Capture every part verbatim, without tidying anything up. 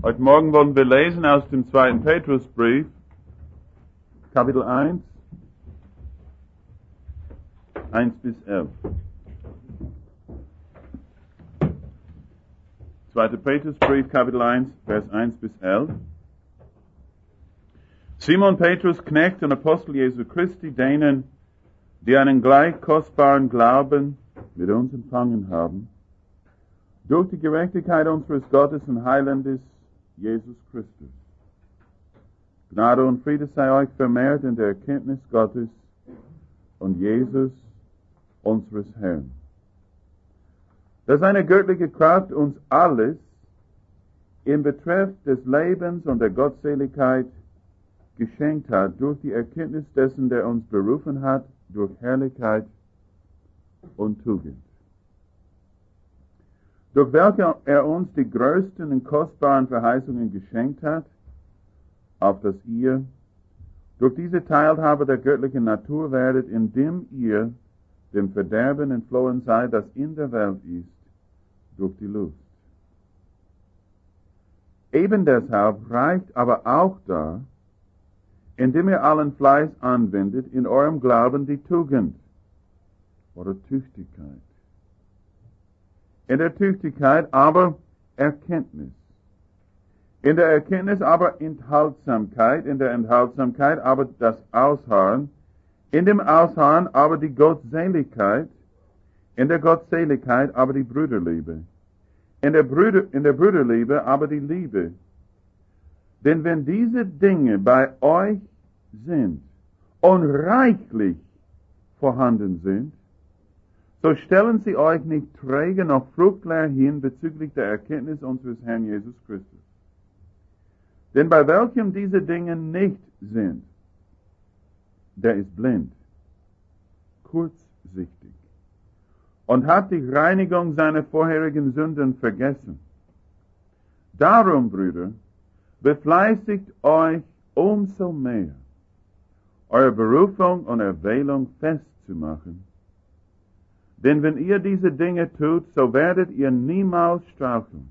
Heute Morgen wollen wir lesen aus dem zweiten Petrusbrief, Kapitel eins, eins bis elf. zweiter Petrusbrief, Kapitel eins, Vers eins bis elf. Simon Petrus, Knecht und Apostel Jesu Christi, denen, die einen gleich kostbaren Glauben mit uns empfangen haben, durch die Gerechtigkeit unseres Gottes und Heilandes, Jesus Christus. Gnade und Friede sei euch vermehrt in der Erkenntnis Gottes und Jesus, unseres Herrn. Dass eine göttliche Kraft uns alles im Betreff des Lebens und der Gottseligkeit geschenkt hat, durch die Erkenntnis dessen, der uns berufen hat, durch Herrlichkeit und Tugend. Durch welche er uns die größten und kostbaren Verheißungen geschenkt hat, auf dass ihr durch diese Teilhabe der göttlichen Natur werdet, indem ihr dem Verderben entflohen seid, das in der Welt ist, durch die Lust. Eben deshalb reicht aber auch da, indem ihr allen Fleiß anwendet, in eurem Glauben die Tugend oder Tüchtigkeit. In der Tüchtigkeit aber Erkenntnis. In der Erkenntnis aber Enthaltsamkeit, in der Enthaltsamkeit aber das Ausharren, in dem Ausharren aber die Gottseligkeit, in der Gottseligkeit aber die Brüderliebe, in der, Brüder, in der Brüderliebe aber die Liebe. Denn wenn diese Dinge bei euch sind und reichlich vorhanden sind, so stellen sie euch nicht träge noch fruchtleer hin bezüglich der Erkenntnis unseres Herrn Jesus Christus. Denn bei welchem diese Dinge nicht sind, der ist blind, kurzsichtig und hat die Reinigung seiner vorherigen Sünden vergessen. Darum, Brüder, befleißigt euch umso mehr, eure Berufung und Erwählung festzumachen. Denn wenn ihr diese Dinge tut, so werdet ihr niemals straucheln.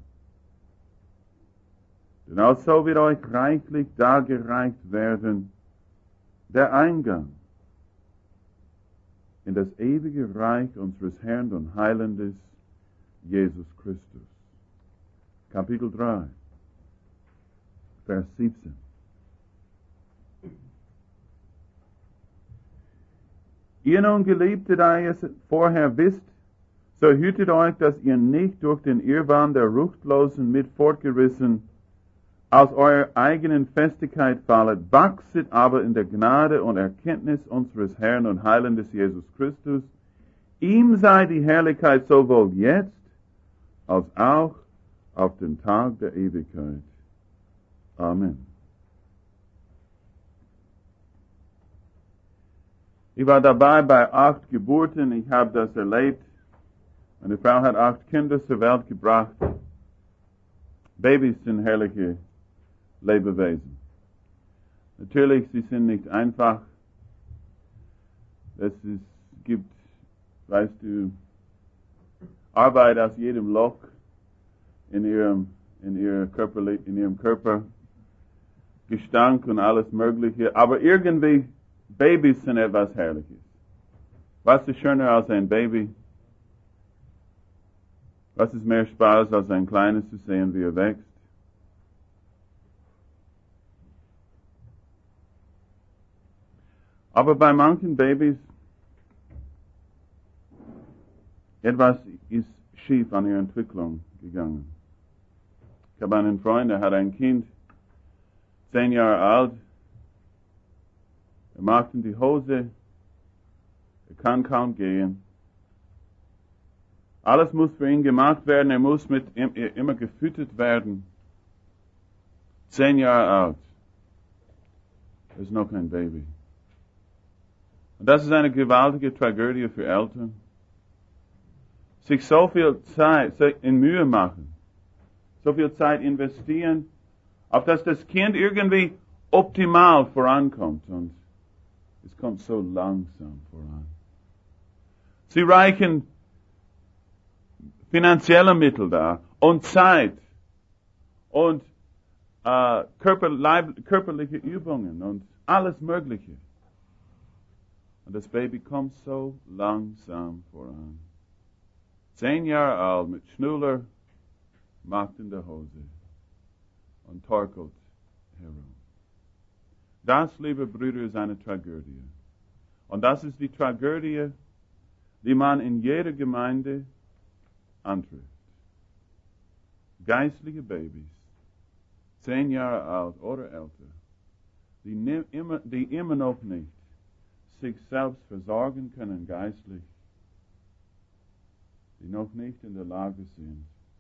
Denn auch so wird euch reichlich dargereicht werden der Eingang in das ewige Reich unseres Herrn und Heilandes, Jesus Christus. Kapitel drei, Vers siebzehn. Ihr nun, Geliebte, da ihr es vorher wisst, so hütet euch, dass ihr nicht durch den Irrwahn der Ruchtlosen mit fortgerissen aus eurer eigenen Festigkeit fallet, wachset aber in der Gnade und Erkenntnis unseres Herrn und Heilandes Jesus Christus. Ihm sei die Herrlichkeit sowohl jetzt als auch auf den Tag der Ewigkeit. Amen. Ich war dabei bei acht Geburten, ich habe das erlebt. Meine Frau hat acht Kinder zur Welt gebracht. Babys sind herrliche Lebewesen. Natürlich, sie sind nicht einfach. Es ist, gibt, weißt du, Arbeit aus jedem Loch in ihrem, in ihrer Körper, in ihrem Körper, Gestank und alles Mögliche. Aber irgendwie, Babys sind etwas Herrliches. Was ist schöner als ein Baby? Was ist mehr Spaß, als ein Kleines zu sehen, wie er wächst? Aber bei manchen Babys, etwas ist schief an ihrer Entwicklung gegangen. Ich habe einen Freund, der hat ein Kind, zehn Jahre alt. Er macht in die Hose, er kann kaum gehen. Alles muss für ihn gemacht werden, er muss mit ihm immer gefüttert werden. Zehn Jahre alt. Er ist noch ein Baby. Und das ist eine gewaltige Tragödie für Eltern. Sich so viel Zeit in Mühe machen, so viel Zeit investieren, auf dass das Kind irgendwie optimal vorankommt. Und es kommt so langsam voran. Sie reichen finanzielle Mittel da und Zeit und äh, Körper, Leib, körperliche Übungen und alles Mögliche. Und das Baby kommt so langsam voran. Zehn Jahre alt, mit Schnuller, macht in der Hose und torkelt herum. Das, liebe Brüder, ist eine Tragödie. Und das ist die Tragödie, die man in jeder Gemeinde antrifft. Geistliche Babys, zehn Jahre alt oder älter, die, ne, immer, die immer noch nicht sich selbst versorgen können geistlich, die noch nicht in der Lage sind.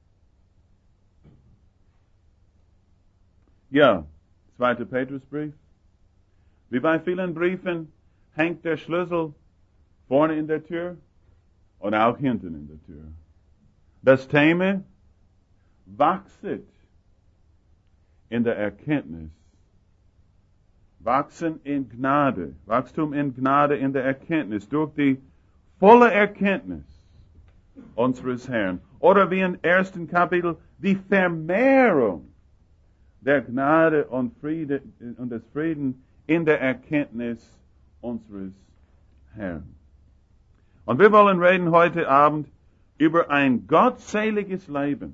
Ja, zweiter Petrusbrief. Wie bei vielen Briefen hängt der Schlüssel vorne in der Tür und auch hinten in der Tür. Das Thema: wachset in der Erkenntnis. Wachsen in Gnade. Wachstum in Gnade in der Erkenntnis. Durch die volle Erkenntnis unseres Herrn. Oder wie im ersten Kapitel, die Vermehrung der Gnade und Friede und des Frieden in der Erkenntnis unseres Herrn. Und wir wollen reden heute Abend über ein gottseliges Leben.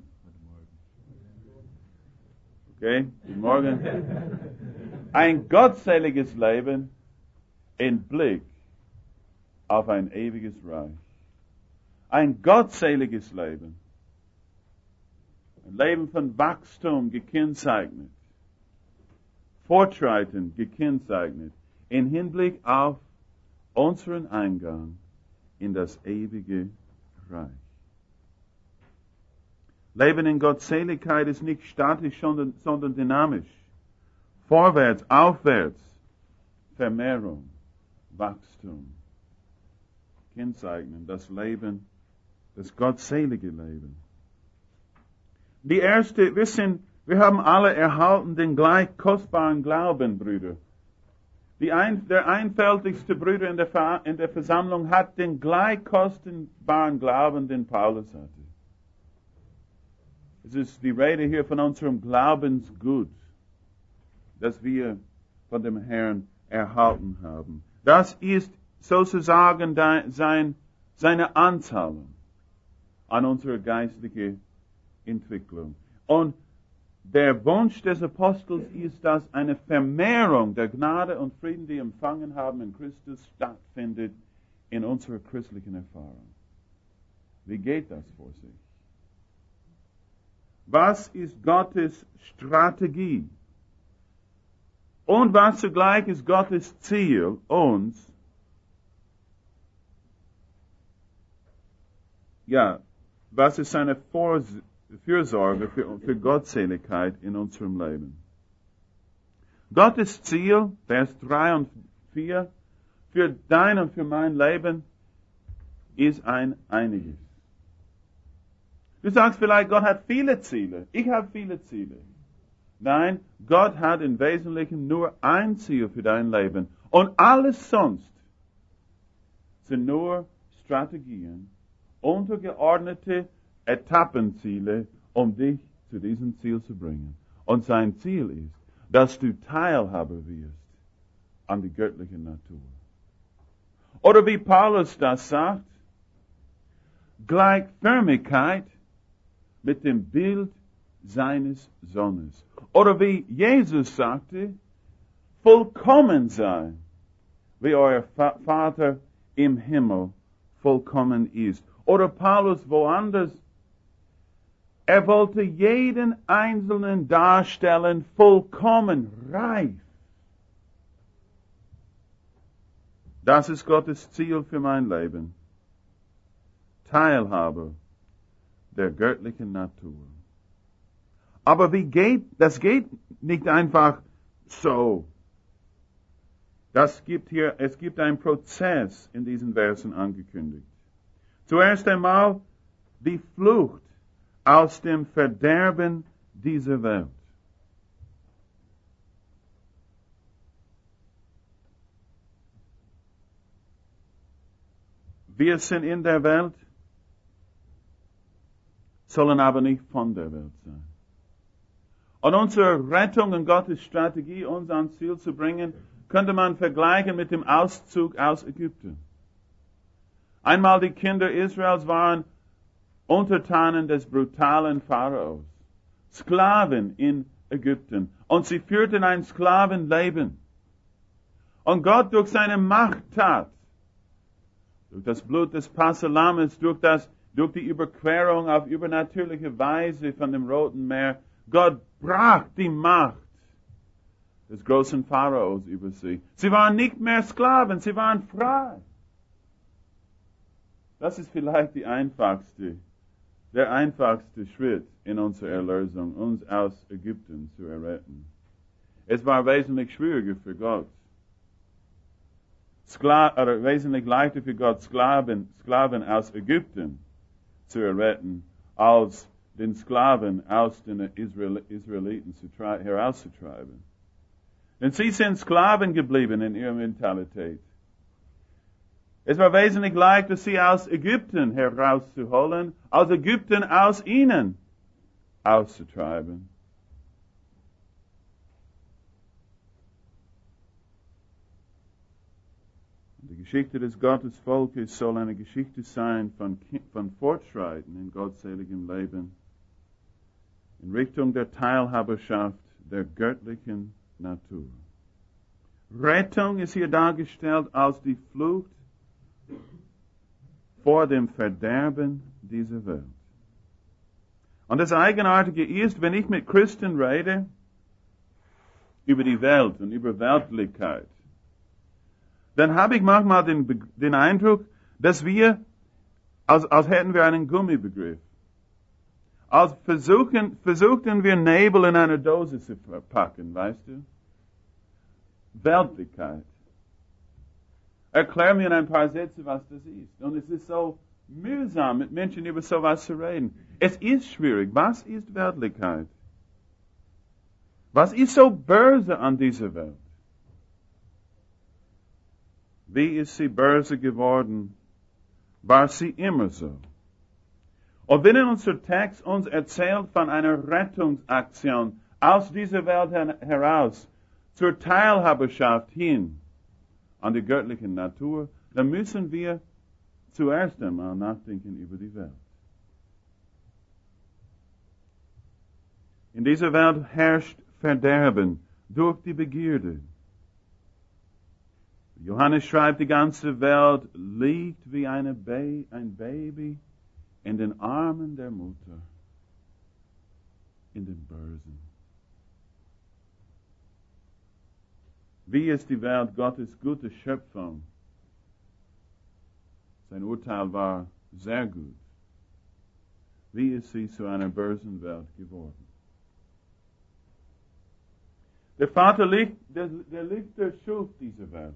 Okay, guten Morgen. Ein gottseliges Leben in Blick auf ein ewiges Reich. Ein gottseliges Leben. Ein Leben von Wachstum gekennzeichnet. Fortschreiten gekennzeichnet. In Hinblick auf unseren Eingang in das ewige Reich. Leben in Gottseligkeit ist nicht statisch, sondern, sondern dynamisch. Vorwärts, aufwärts, Vermehrung, Wachstum. Kennzeichnen das Leben, das gottselige Leben. Die erste, wir sind, wir haben alle erhalten den gleich kostbaren Glauben, Brüder. Die ein, der einfältigste Brüder in der, in der Versammlung hat den gleich kostbaren Glauben, den Paulus hatte. Es ist die Rede hier von unserem Glaubensgut, das wir von dem Herrn erhalten haben. Das ist sozusagen sein, seine Anzahlung an unsere geistliche Entwicklung. Und der Wunsch des Apostels ist, dass eine Vermehrung der Gnade und Frieden, die wir empfangen haben in Christus, stattfindet in unserer christlichen Erfahrung. Wie geht das vor sich? Was ist Gottes Strategie? Und was zugleich ist Gottes Ziel, uns, ja, was ist seine Vors- Fürsorge für, für Gottseligkeit in unserem Leben? Gottes Ziel, Vers drei und vier, für dein und für mein Leben ist ein einiges. Du sagst vielleicht, Gott hat viele Ziele. Ich habe viele Ziele. Nein, Gott hat im Wesentlichen nur ein Ziel für dein Leben. Und alles sonst sind nur Strategien, untergeordnete Etappenziele, um dich zu diesem Ziel zu bringen. Und sein Ziel ist, dass du Teilhaber wirst an der göttlichen Natur. Oder wie Paulus das sagt, Gleichförmigkeit mit dem Bild seines Sohnes. Oder wie Jesus sagte, vollkommen sein, wie euer Vater im Himmel vollkommen ist. Oder Paulus woanders, er wollte jeden Einzelnen darstellen, vollkommen reif. Das ist Gottes Ziel für mein Leben. Teilhaber der göttlichen Natur. Aber wie geht, das geht nicht einfach so. Das gibt hier, es gibt einen Prozess in diesen Versen angekündigt. Zuerst einmal die Flucht aus dem Verderben dieser Welt. Wir sind in der Welt, sollen aber nicht von der Welt sein. Und unsere Rettung und Gottes Strategie, uns ans Ziel zu bringen, könnte man vergleichen mit dem Auszug aus Ägypten. Einmal die Kinder Israels waren Untertanen des brutalen Pharaos, Sklaven in Ägypten. Und sie führten ein Sklavenleben. Und Gott durch seine Machttat, durch das Blut des Passalammes, durch, das, durch die Überquerung auf übernatürliche Weise von dem Roten Meer, Gott brach die Macht des großen Pharaos über sie. Sie waren nicht mehr Sklaven, sie waren frei. Das ist vielleicht die einfachste, der einfachste Schritt in unserer Erlösung, uns aus Ägypten zu erretten. Es war wesentlich schwieriger für Gott, Skla- oder wesentlich leichter für Gott, Sklaven, Sklaven aus Ägypten zu erretten, als den Sklaven aus den Israel, Israeliten zu tri- herauszutreiben. Denn sie sind Sklaven geblieben in ihrer Mentalität. Es war wesentlich leichter, sie aus Ägypten herauszuholen, als Ägypten aus ihnen auszutreiben. Die Geschichte des Gottesvolkes soll eine Geschichte sein von, von Fortschreiten in gottseligem Leben, in Richtung der Teilhaberschaft der göttlichen Natur. Rettung ist hier dargestellt als die Flucht vor dem Verderben dieser Welt. Und das Eigenartige ist, wenn ich mit Christen rede über die Welt und über Weltlichkeit, dann habe ich manchmal den, den Eindruck, dass wir, als, als hätten wir einen Gummibegriff, als versuchen, versuchten wir Nebel in einer Dose zu verpacken, weißt du? Weltlichkeit. Erklär mir in ein paar Sätze, was das ist. Und es ist so mühsam, mit Menschen über sowas zu reden. Es ist schwierig. Was ist Weltlichkeit? Was ist so böse an dieser Welt? Wie ist sie böse geworden? War sie immer so? Und wenn unser Text uns erzählt von einer Rettungsaktion aus dieser Welt heraus zur Teilhaberschaft hin an die göttliche Natur, dann müssen wir zuerst einmal nachdenken über die Welt. In dieser Welt herrscht Verderben durch die Begierde. Johannes schreibt, die ganze Welt liegt wie eine ba- ein Baby in den Armen der Mutter, in den Börsen. Wie ist die Welt Gottes gute Schöpfung? Sein Urteil war sehr gut. Wie ist sie zu einer bösen Welt geworden? Der Vater, Licht, der, der Lichter, schuf diese Welt.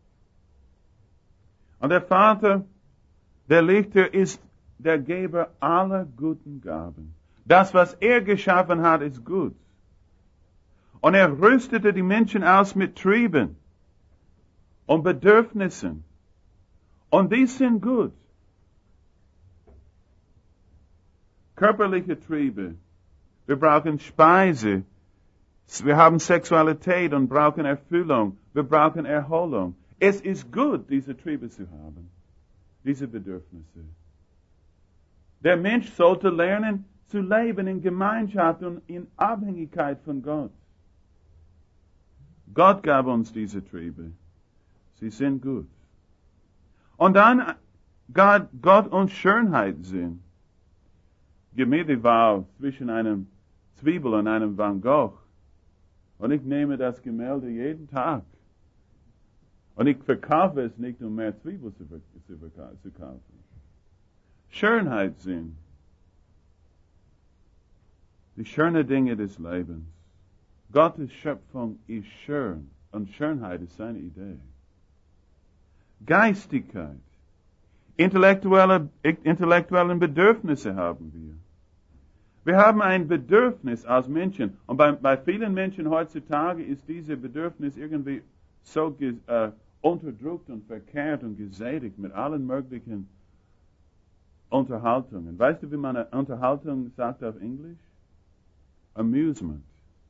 Und der Vater, der Lichter, ist der Geber aller guten Gaben. Das, was er geschaffen hat, ist gut. Und er rüstete die Menschen aus mit Trieben und Bedürfnissen. Und die sind gut. Körperliche Triebe. Wir brauchen Speise. Wir haben Sexualität und brauchen Erfüllung. Wir brauchen Erholung. Es ist gut, diese Triebe zu haben. Diese Bedürfnisse. Der Mensch sollte lernen zu leben in Gemeinschaft und in Abhängigkeit von Gott. Gott gab uns diese Triebe. Sie sind gut. Und dann gab Gott uns Schönheit sehen. Gib mir die Wahl zwischen einem Zwiebel und einem Van Gogh. Und ich nehme das Gemälde jeden Tag. Und ich verkaufe es nicht, um mehr Zwiebeln zu, zu, zu kaufen. Schönheit sehen. Die schönen Dinge des Lebens. Gottes Schöpfung ist schön und Schönheit ist seine Idee. Geistigkeit. Intellektuelle, intellektuelle Bedürfnisse haben wir. Wir haben ein Bedürfnis als Menschen. Und bei, bei vielen Menschen heutzutage ist dieses Bedürfnis irgendwie so ge, äh, unterdrückt und verkehrt und gesättigt mit allen möglichen Unterhaltungen. Weißt du, wie man eine Unterhaltung sagt auf Englisch? Amusement.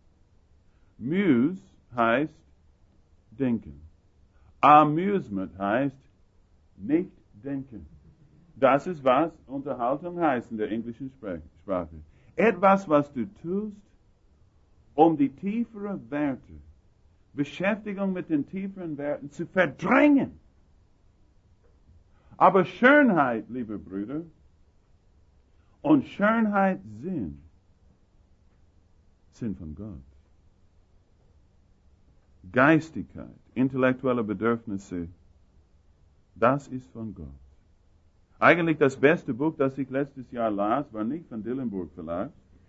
Muse heißt denken. Amusement heißt nicht denken. Das ist, was Unterhaltung heißt in der englischen Sprache. Etwas, was du tust, um die tieferen Werte, Beschäftigung mit den tieferen Werten zu verdrängen. Aber Schönheit, liebe Brüder, und Schönheit Sinn, sind von Gott. Geistigkeit, intellektuelle Bedürfnisse, das ist von Gott. Eigentlich das beste Buch, das ich letztes Jahr las, war nicht von Dillenburg Verlag.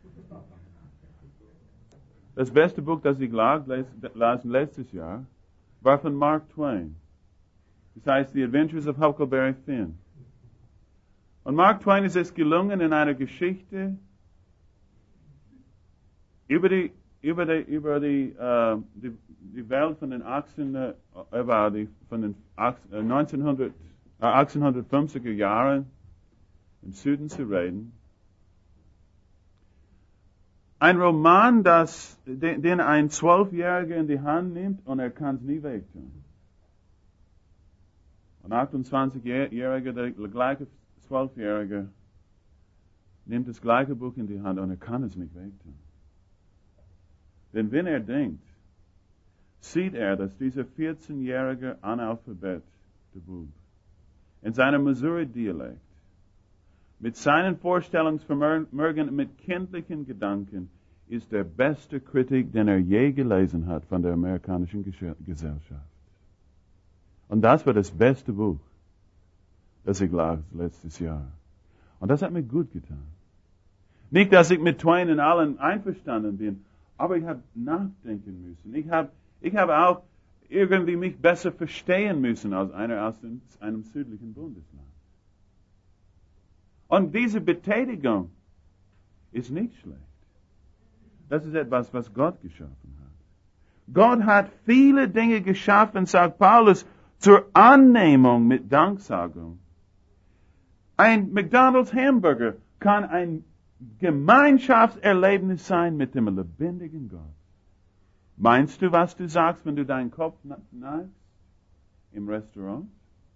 Das beste Buch, das ich las, las letztes Jahr, war von Mark Twain. Das heißt The Adventures of Huckleberry Finn. Und Mark Twain ist es gelungen, in einer Geschichte über die über die über die, äh, die, die Welt von den achtzehn, äh, die, von den neunzehnhundert, äh, achtzehnhundertfünfziger Jahren im Süden zu reden. Ein Roman, das, den, den ein Zwölfjähriger in die Hand nimmt und er kann es nie wegtun. Ein achtundzwanzigjähriger, der gleiche Zwölfjährige, nimmt das gleiche Buch in die Hand und er kann es nicht wegtun. Denn wenn er denkt, sieht er, dass dieser vierzehnjährige Analphabet, der Bub, in seinem Missouri-Dialekt, mit seinen Vorstellungsvermögen, mit kindlichen Gedanken, ist der beste Kritik, den er je gelesen hat von der amerikanischen Gesellschaft. Und das war das beste Buch, das ich las letztes Jahr. Und das hat mir gut getan. Nicht, dass ich mit Twain in allen einverstanden bin, aber ich habe nachdenken müssen. Ich habe ich hab auch irgendwie mich besser verstehen müssen als einer aus dem, einem südlichen Bundesland. Und diese Betätigung ist nicht schlecht. Das ist etwas, was Gott geschaffen hat. Gott hat viele Dinge geschaffen, sagt Paulus, zur Annehmung mit Danksagung. Ein McDonald's Hamburger kann ein Gemeinschaftserlebnis sein mit dem lebendigen Gott. Meinst du, was du sagst, wenn du deinen Kopf neigst im Restaurant?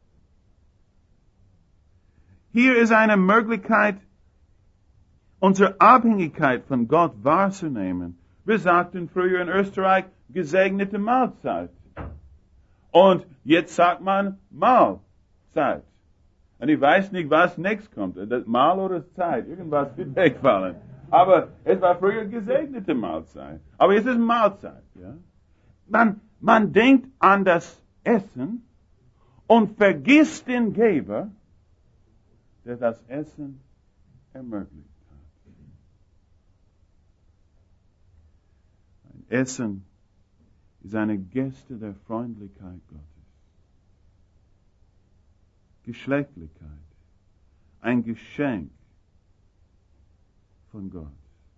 Hier ist eine Möglichkeit, unsere Abhängigkeit von Gott wahrzunehmen. Wir sagten früher in Österreich, gesegnete Mahlzeit. Und jetzt sagt man Mahlzeit. Und ich weiß nicht, was nächstes kommt. Das Mahl oder Zeit. Irgendwas wird wegfallen. Aber es war früher gesegnete Mahlzeit. Aber jetzt ist Mahlzeit. Ja? Man, man denkt an das Essen und vergisst den Geber, der das Essen ermöglicht hat. Ein Essen ist eine Geste der Freundlichkeit Gottes. Geschlechtlichkeit. Ein Geschenk von Gott.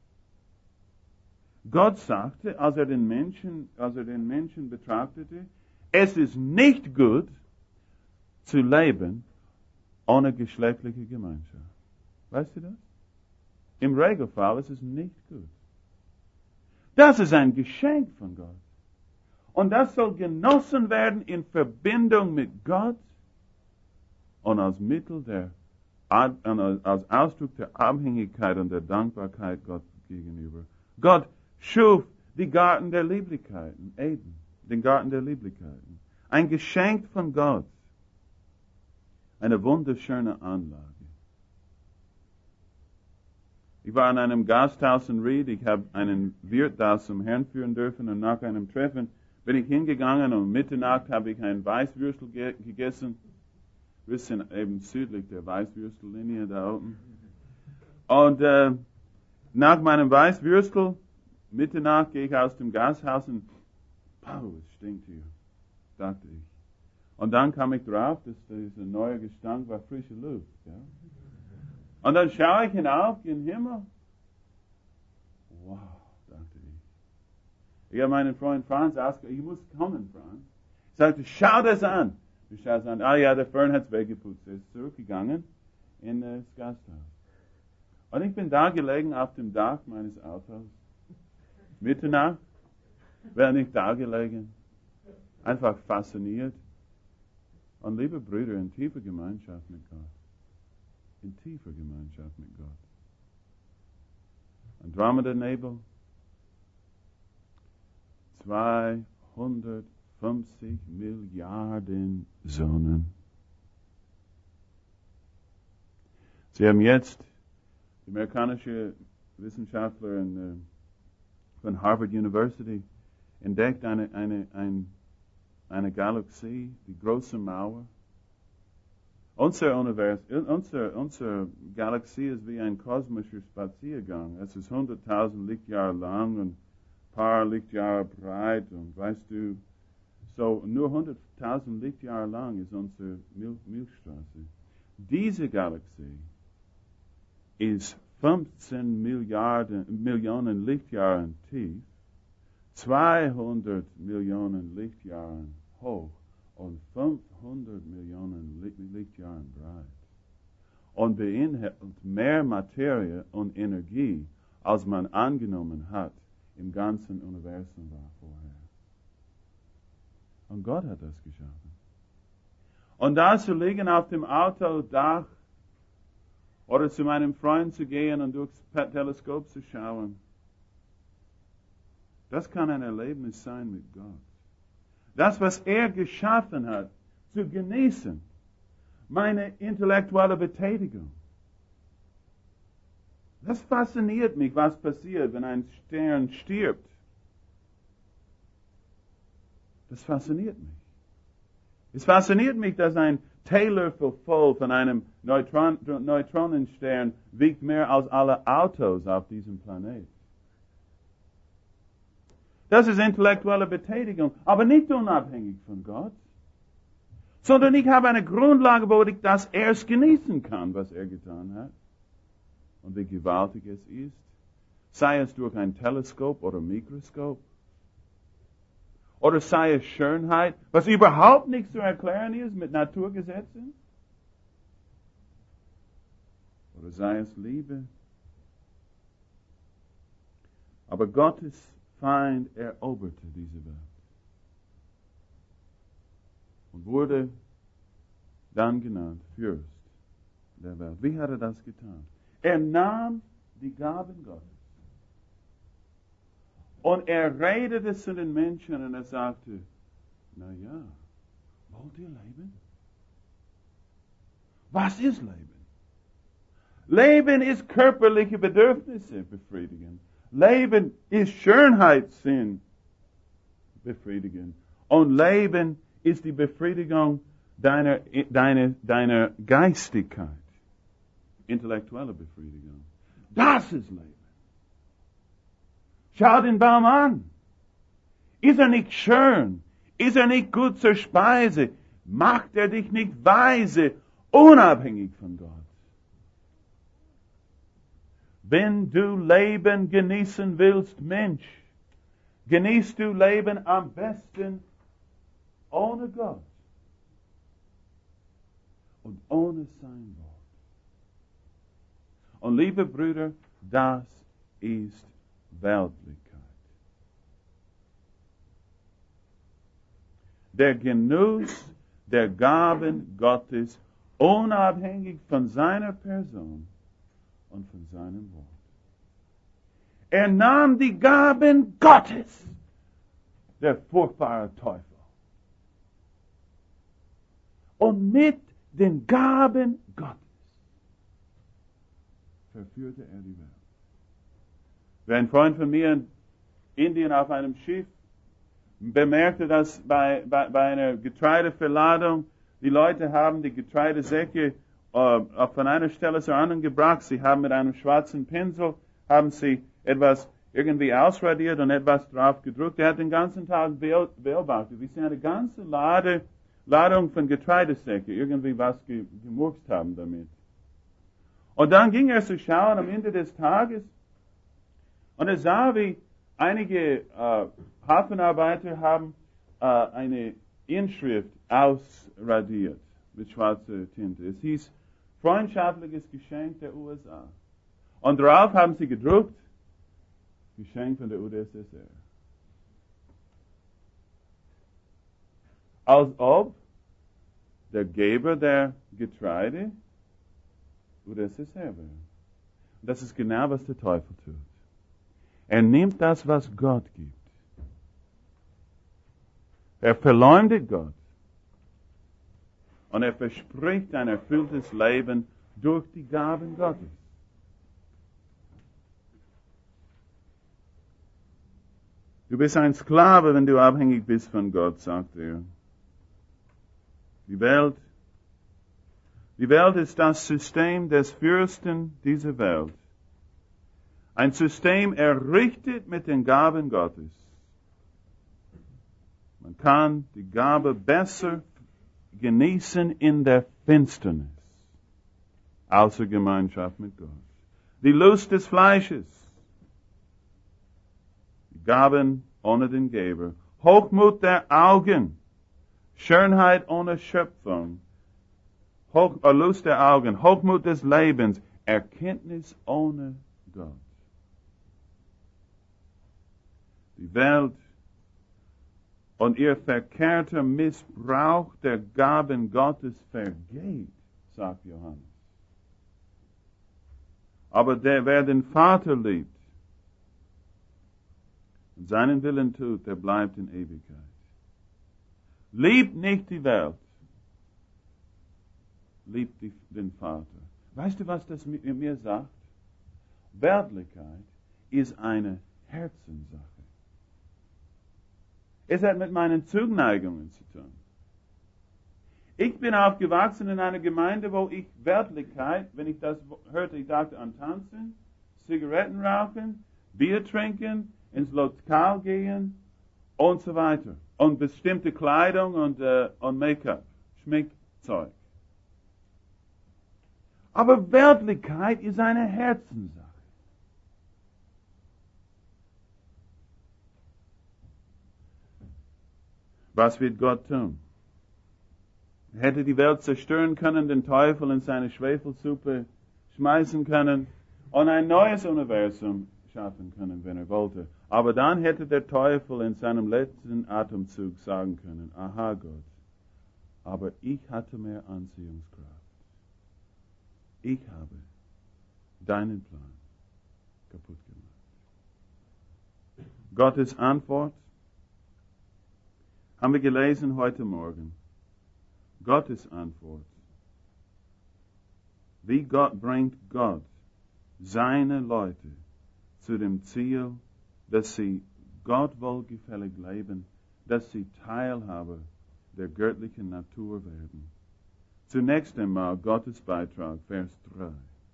Gott sagte, als er den Menschen, als er den Menschen betrachtete, es ist nicht gut zu leben ohne geschlechtliche Gemeinschaft. Weißt du das? Im Regelfall ist es nicht gut. Das ist ein Geschenk von Gott. Und das soll genossen werden in Verbindung mit Gott und als Mittel der, als Ausdruck der Abhängigkeit und der Dankbarkeit Gott gegenüber. Gott schuf die Garten der Lieblichkeiten, Eden, den Garten der Lieblichkeiten. Ein Geschenk von Gott. Eine wunderschöne Anlage. Ich war in einem Gasthaus in Ried, ich habe einen Wirt da zum Herrn führen dürfen und nach einem Treffen bin ich hingegangen und um Mitternacht habe ich ein Weißwürstel ge- gegessen. Wir sind eben südlich der Weißwürstellinie da oben. Und äh, nach meinem Weißwürstel, Mitternacht, gehe ich aus dem Gasthaus und wow, es stinkt hier, dachte ich. Und dann kam ich drauf, dass dieser neue Gestank war frische Luft. Ja? Und dann schaue ich hinauf in den Himmel. Wow, dachte ich. Ich habe meinen Freund Franz ausgefragt, ich muss kommen, Franz. Ich sagte, schau das an. Du schaust an, ah ja, der Fern hat es weggeputzt. Er ist zurückgegangen in das Gasthaus. Und ich bin da gelegen auf dem Dach meines Autos. Mitternacht. Wäre nicht da gelegen. Einfach fasziniert. Und liebe Brüder, in tiefer Gemeinschaft mit Gott. In tiefer Gemeinschaft mit Gott. Andromeda-Nebel. zweihundertfünfzig Milliarden Sonnen. Sie haben jetzt, die amerikanische Wissenschaftler in, uh, von Harvard University entdeckt eine, eine, eine, eine Galaxie, die große Mauer. Unser Univers, unsere, unsere Galaxie ist wie ein kosmischer Spaziergang. Es ist hunderttausend Lichtjahre lang und ein paar Lichtjahre breit und weißt du, so nur hunderttausend Lichtjahre lang ist unsere Mil- Milchstraße. Diese Galaxie ist fünfzehn Milliarden, Millionen Lichtjahre tief, zweihundert Millionen Lichtjahre hoch und fünfhundert Millionen Lichtjahre breit. Und beinhaltet mehr Materie und Energie, als man angenommen hat im ganzen Universum war vorher. Und Gott hat das geschaffen. Und da zu liegen auf dem Autodach oder zu meinem Freund zu gehen und durchs Teleskop zu schauen, das kann ein Erlebnis sein mit Gott. Das, was er geschaffen hat, zu genießen. Meine intellektuelle Betätigung. Das fasziniert mich, was passiert, wenn ein Stern stirbt. Das fasziniert mich. Es fasziniert mich, dass ein Teelöffel voll von einem Neutron, Neutronenstern wiegt mehr als alle Autos auf diesem Planeten. Das ist intellektuelle Betätigung, aber nicht unabhängig von Gott, sondern ich habe eine Grundlage, wo ich das erst genießen kann, was er getan hat. Und wie gewaltig es ist, sei es durch ein Teleskop oder Mikroskop, oder sei es Schönheit, was überhaupt nicht zu erklären ist mit Naturgesetzen, oder sei es Liebe. Aber Gottes Feind eroberte diese Welt und wurde dann genannt Fürst der Welt. Wie hat er das getan? Er nahm die Gaben Gottes und er redete zu den Menschen und er sagte, na ja, wollt ihr leben? Was ist Leben? Leben ist körperliche Bedürfnisse befriedigen. Leben ist Schönheitssinn befriedigen. Und Leben ist die Befriedigung deiner, deiner, deiner Geistigkeit. Intellektuelle Befriedigung. Das ist Leben. Schau den Baum an. Ist er nicht schön? Ist er nicht gut zur Speise? Macht er dich nicht weise, unabhängig von Gott? Wenn du Leben genießen willst, Mensch, genießt du Leben am besten ohne Gott und ohne sein Wort. Und liebe Brüder, das ist Weltlichkeit. Der Genuss der Gaben Gottes, unabhängig von seiner Person und von seinem Wort. Er nahm die Gaben Gottes, der furchtbare Teufel. Und mit den Gaben Gottes verführte er die Welt. Wer ein Freund von mir in Indien auf einem Schiff bemerkte, dass bei, bei, bei einer Getreideverladung die Leute haben die Getreidesäcke Uh, von einer Stelle zur anderen gebracht. Sie haben mit einem schwarzen Pinsel, haben sie etwas irgendwie ausradiert und etwas drauf gedruckt. Er hat den ganzen Tag beobachtet, wie sie eine ganze Lade, Ladung von Getreidesäcke irgendwie was ge, gemurkst haben damit. Und dann ging er zu schauen am Ende des Tages und er sah, wie einige uh, Hafenarbeiter haben uh, eine Inschrift ausradiert mit schwarzer Tinte. Es hieß freundschaftliches Geschenk der U S A. Und darauf haben sie gedruckt, Geschenk von der U d S S R. als ob der Geber der Getreide oder es ist selber. Das ist genau, was der Teufel tut. Er nimmt das, was Gott gibt. Er verleumdet Gott. Und er verspricht ein erfülltes Leben durch die Gaben Gottes. Du bist ein Sklave, wenn du abhängig bist von Gott, sagt er. Die Welt, die Welt ist das System des Fürsten dieser Welt. Ein System errichtet mit den Gaben Gottes. Man kann die Gabe besser genießen in der Finsternis, außer Gemeinschaft mit Gott. Die Lust des Fleisches, die Gaben ohne den Geber, Hochmut der Augen, Schönheit ohne Schöpfung, Hoch, äh, Lust der Augen, Hochmut des Lebens, Erkenntnis ohne Gott. Die Welt und ihr verkehrter Missbrauch der Gaben Gottes vergeht, sagt Johannes. Aber der, wer den Vater liebt und seinen Willen tut, der bleibt in Ewigkeit. Liebt nicht die Welt, liebt die, den Vater. Weißt du, was das mir, mir sagt? Weltlichkeit ist eine Herzenssache. Es hat mit meinen Zuneigungen zu tun. Ich bin aufgewachsen in einer Gemeinde, wo ich Weltlichkeit, wenn ich das hörte, ich dachte an Tanzen, Zigaretten rauchen, Bier trinken, ins Lokal gehen und so weiter. Und bestimmte Kleidung und, äh, und Make-up, Schminkzeug. Aber Weltlichkeit ist eine Herzenssache. Was wird Gott tun? Er hätte die Welt zerstören können, den Teufel in seine Schwefelsuppe schmeißen können und ein neues Universum schaffen können, wenn er wollte. Aber dann hätte der Teufel in seinem letzten Atemzug sagen können, aha Gott, aber ich hatte mehr Anziehungskraft. Ich habe deinen Plan kaputt gemacht. Gottes Antwort haben wir gelesen heute Morgen. Gottes Antwort. Wie Gott bringt Gott seine Leute zu dem Ziel, dass sie Gott wohlgefällig leben, dass sie Teilhaber der göttlichen Natur werden. Zunächst einmal Gottes Beitrag, Vers drei.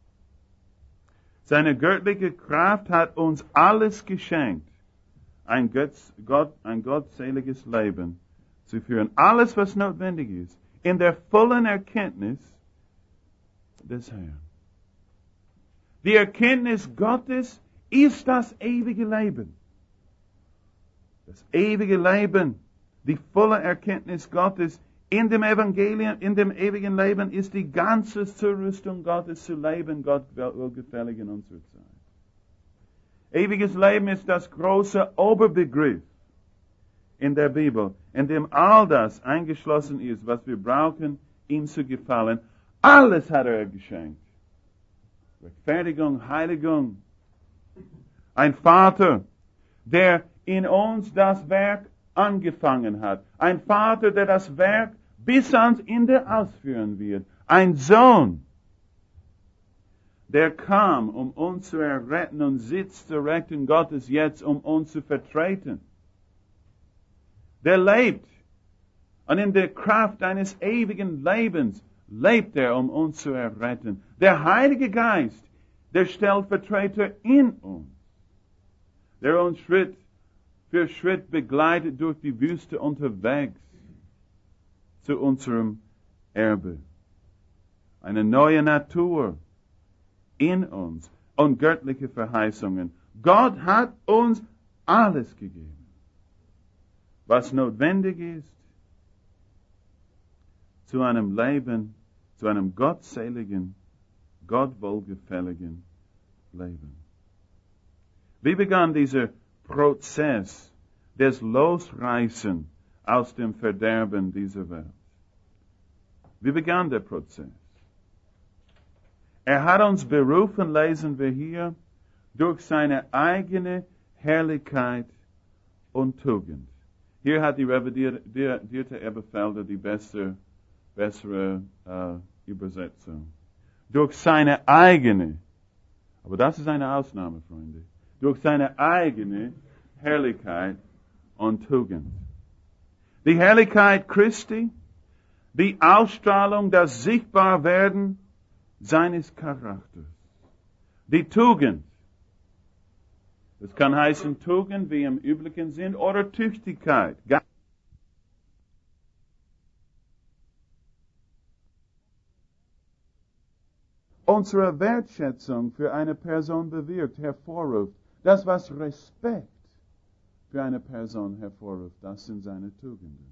Seine göttliche Kraft hat uns alles geschenkt, ein, Götz, Gott, ein gottseliges Leben zu führen. Alles, was notwendig ist, in der vollen Erkenntnis des Herrn. Die Erkenntnis Gottes ist das ewige Leben. Das ewige Leben, die volle Erkenntnis Gottes in dem Evangelium, in dem ewigen Leben ist die ganze Zurüstung Gottes zu leben, Gott wohlgefällig in unserer Zeit. Ewiges Leben ist das große Oberbegriff in der Bibel, in dem all das eingeschlossen ist, was wir brauchen, ihm zu gefallen. Alles hat er geschenkt. Rechtfertigung, Heiligung. Ein Vater, der in uns das Werk angefangen hat. Ein Vater, der das Werk bis ans Ende ausführen wird. Ein Sohn, der kam, um uns zu erretten und sitzt zu Rechten Gottes jetzt, um uns zu vertreten. Der lebt und in der Kraft eines ewigen Lebens lebt er, um uns zu erretten. Der Heilige Geist, der Stellvertreter in uns, der uns Schritt für Schritt begleitet durch die Wüste unterwegs zu unserem Erbe. Eine neue Natur in uns und göttliche Verheißungen. Gott hat uns alles gegeben, was notwendig ist zu einem Leben, zu einem gottseligen, gottwohlgefälligen Leben. Wie begann dieser Prozess des Losreißen aus dem Verderben dieser Welt. Wie begann der Prozess? Er hat uns berufen, lesen wir hier, durch seine eigene Herrlichkeit und Tugend. Hier hat die revidierte Elberfelder die bessere, bessere äh, Übersetzung. Durch seine eigene, aber das ist eine Ausnahme, Freunde, durch seine eigene Herrlichkeit und Tugend. Die Herrlichkeit Christi, die Ausstrahlung, das Sichtbarwerden seines Charakters. Die Tugend. Das kann heißen Tugend wie im üblichen Sinn oder Tüchtigkeit. Unsere Wertschätzung für eine Person bewirkt, hervorruft. Das, was Respekt für eine Person hervorruft, das sind seine Tugenden.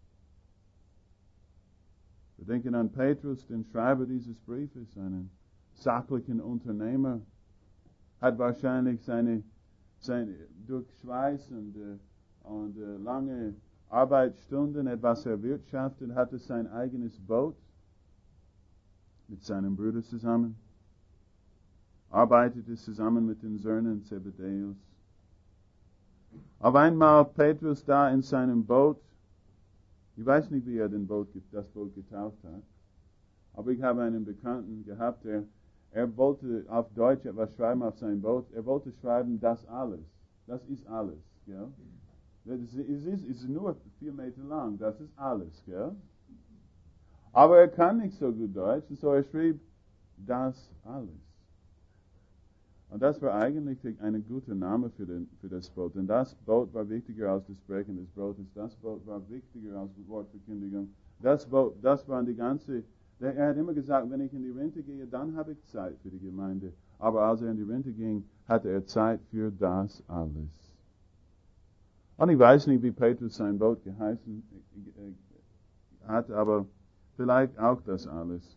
Wir denken an Petrus, den Schreiber dieses Briefes, einen sachlichen Unternehmer, hat wahrscheinlich seine, seine durch Schweiß und, äh, und äh, lange Arbeitsstunden etwas erwirtschaftet, hatte sein eigenes Boot mit seinem Bruder zusammen, arbeitete zusammen mit den Söhnen Zebedeus. Auf einmal Petrus da in seinem Boot, ich weiß nicht, wie er den Boot, das Boot getauft hat, aber ich habe einen Bekannten gehabt, der, er wollte auf Deutsch etwas schreiben auf sein Boot, er wollte schreiben, das alles, das ist alles, ja. Es ist, es ist nur vier Meter lang, das ist alles, ja. Aber er kann nicht so gut Deutsch, und so er schrieb, das alles. Und das war eigentlich ein guter Name für, den, für das Boot. Denn das Boot war wichtiger als das Brechen des Brotes. Das Boot war wichtiger als die Wortverkündigung. Das Boot, das war die ganze... Er hat immer gesagt, wenn ich in die Rente gehe, dann habe ich Zeit für die Gemeinde. Aber als er in die Rente ging, hatte er Zeit für das alles. Und ich weiß nicht, wie Petrus sein Boot geheißen hat, aber vielleicht auch das alles.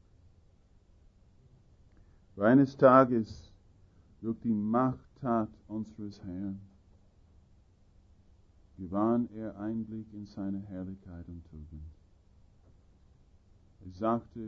Für eines Tages durch die Machttat unseres Herrn gewann er Einblick in seine Herrlichkeit und Tugend. Er sagte,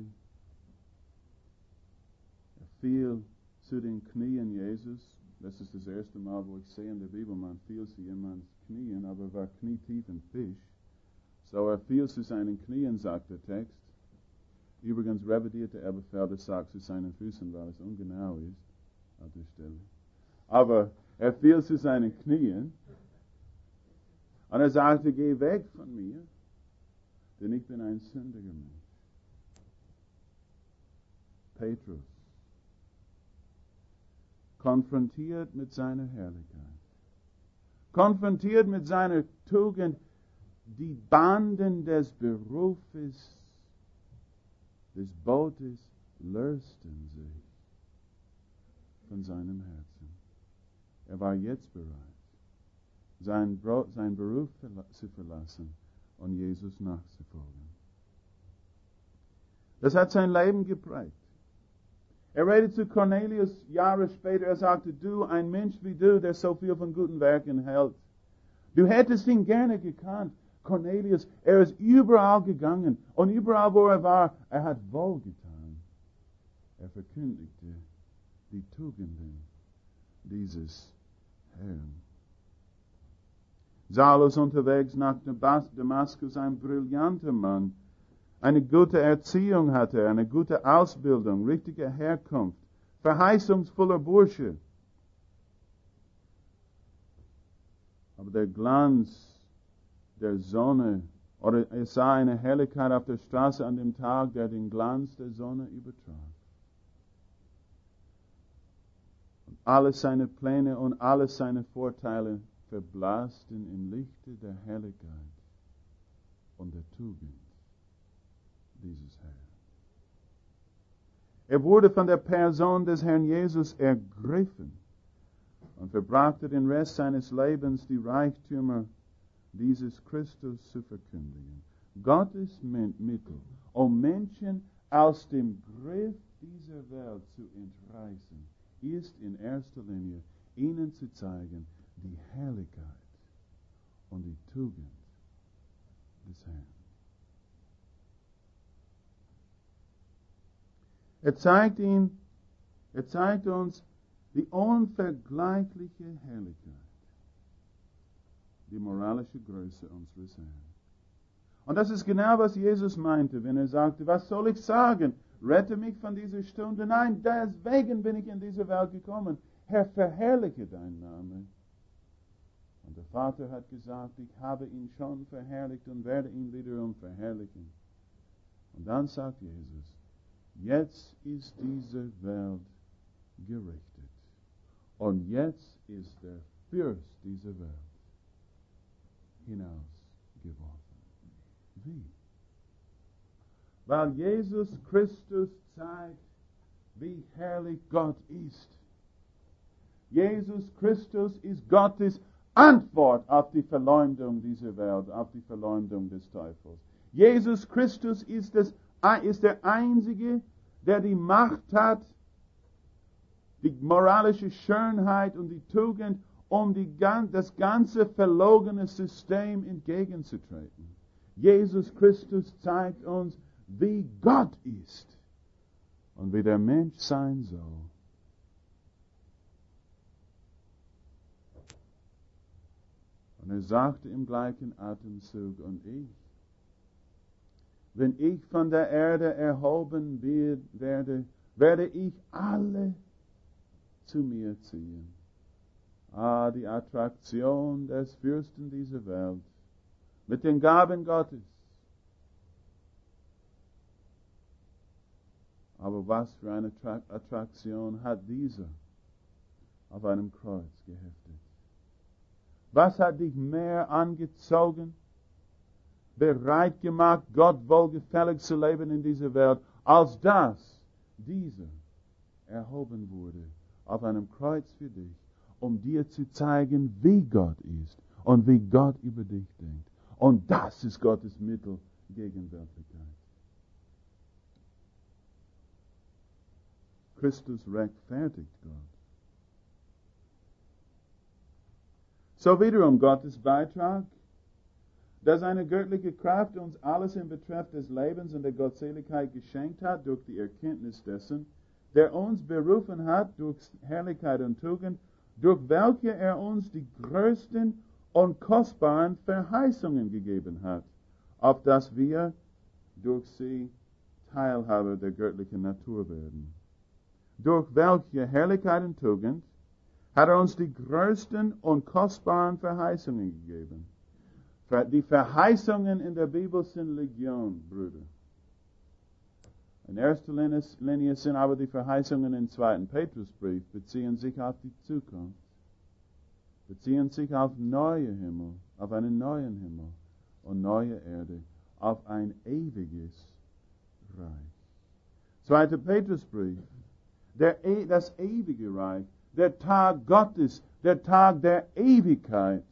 er fiel zu den Knien Jesus. Das ist das erste Mal, wo ich sehe in der Bibel, man fiel zu jemands Knien, aber er war knietief im Fisch. So er fiel zu seinen Knien, sagt der Text. Übrigens revidierte Elberfelder sagt zu seinen Füßen, weil es ungenau ist. An der Stelle. Aber er fiel zu seinen Knien und er sagte, geh weg von mir, denn ich bin ein sündiger Mensch. Petrus, konfrontiert mit seiner Herrlichkeit, konfrontiert mit seiner Tugend, die Banden des Berufes, des Bootes lösten sich von seinem Herzen. Er war jetzt bereit, seinen, Bro- seinen Beruf verla- zu verlassen und Jesus nachzufolgen. Das hat sein Leben geprägt. Er redet zu Cornelius Jahre später, er sagte, du, ein Mensch wie du, der so viel von guten Werken hält, du hättest ihn gerne gekannt. Cornelius, er ist überall gegangen und überall, wo er war, er hat wohlgetan. Er verkündigte die Tugenden dieses Herrn. Saulus unterwegs nach Damaskus, ein brillanter Mann. Eine gute Erziehung hatte er, eine gute Ausbildung, richtige Herkunft, verheißungsvoller Bursche. Aber der Glanz der Sonne, oder er sah eine Herrlichkeit auf der Straße an dem Tag, der den Glanz der Sonne übertraf. Und alle seine Pläne und alle seine Vorteile verblassten im Lichte der Herrlichkeit und der Tugend dieses Herrn. Er wurde von der Person des Herrn Jesus ergriffen und verbrachte den Rest seines Lebens die Reichtümer dieses Christus zu verkündigen. Gottes Mittel, um Menschen aus dem Griff dieser Welt zu entreißen, ist in erster Linie, ihnen zu zeigen, die Herrlichkeit und die Tugend des Herrn. Er zeigt ihn, er zeigt uns die unvergleichliche Herrlichkeit, die moralische Größe unseres Herrn. Und das ist genau, was Jesus meinte, wenn er sagte, was soll ich sagen? Rette mich von dieser Stunde. Nein, deswegen bin ich in diese Welt gekommen. Herr, verherrliche deinen Namen. Und der Vater hat gesagt, ich habe ihn schon verherrlicht und werde ihn wiederum verherrlichen. Und dann sagt Jesus, jetzt ist diese Welt gerichtet. Und jetzt ist der Fürst dieser Welt hinausgeworfen. Wie? Weil Jesus Christus zeigt, wie herrlich Gott ist. Jesus Christus ist Gottes Antwort auf die Verleumdung dieser Welt, auf die Verleumdung des Teufels. Jesus Christus ist, das, ist der Einzige, der die Macht hat, die moralische Schönheit und die Tugend, um die, das ganze verlogene System entgegenzutreten. Jesus Christus zeigt uns, wie Gott ist und wie der Mensch sein soll. Und er sagte im gleichen Atemzug, und ich, wenn ich von der Erde erhoben werde, werde ich alle zu mir ziehen. Ah, die Attraktion des Fürsten dieser Welt mit den Gaben Gottes. Aber was für eine Attraktion hat dieser auf einem Kreuz geheftet? Was hat dich mehr angezogen, bereit gemacht, Gott wohlgefällig zu leben in dieser Welt, als dass dieser erhoben wurde auf einem Kreuz für dich, um dir zu zeigen, wie Gott ist und wie Gott über dich denkt. Und das ist Gottes Mittel gegen Weltlichkeit. Christus rechtfertigt Gott. So wiederum Gottes Beitrag, dass eine göttliche Kraft uns alles in Betreff des Lebens und der Gottseligkeit geschenkt hat durch die Erkenntnis dessen, der uns berufen hat durch Herrlichkeit und Tugend, durch welche er uns die größten und kostbaren Verheißungen gegeben hat, auf dass wir durch sie Teilhaber der göttlichen Natur werden. Durch welche Herrlichkeit und Tugend hat er uns die größten und kostbaren Verheißungen gegeben. Die Verheißungen in der Bibel sind Legion, Brüder. In erster Linie sind aber die Verheißungen im zweiten Petrusbrief, beziehen sich auf die Zukunft, beziehen sich auf neue Himmel, auf einen neuen Himmel und neue Erde, auf ein ewiges Reich. zweiter Petrusbrief, der, das ewige Reich, der Tag Gottes, der Tag der Ewigkeit.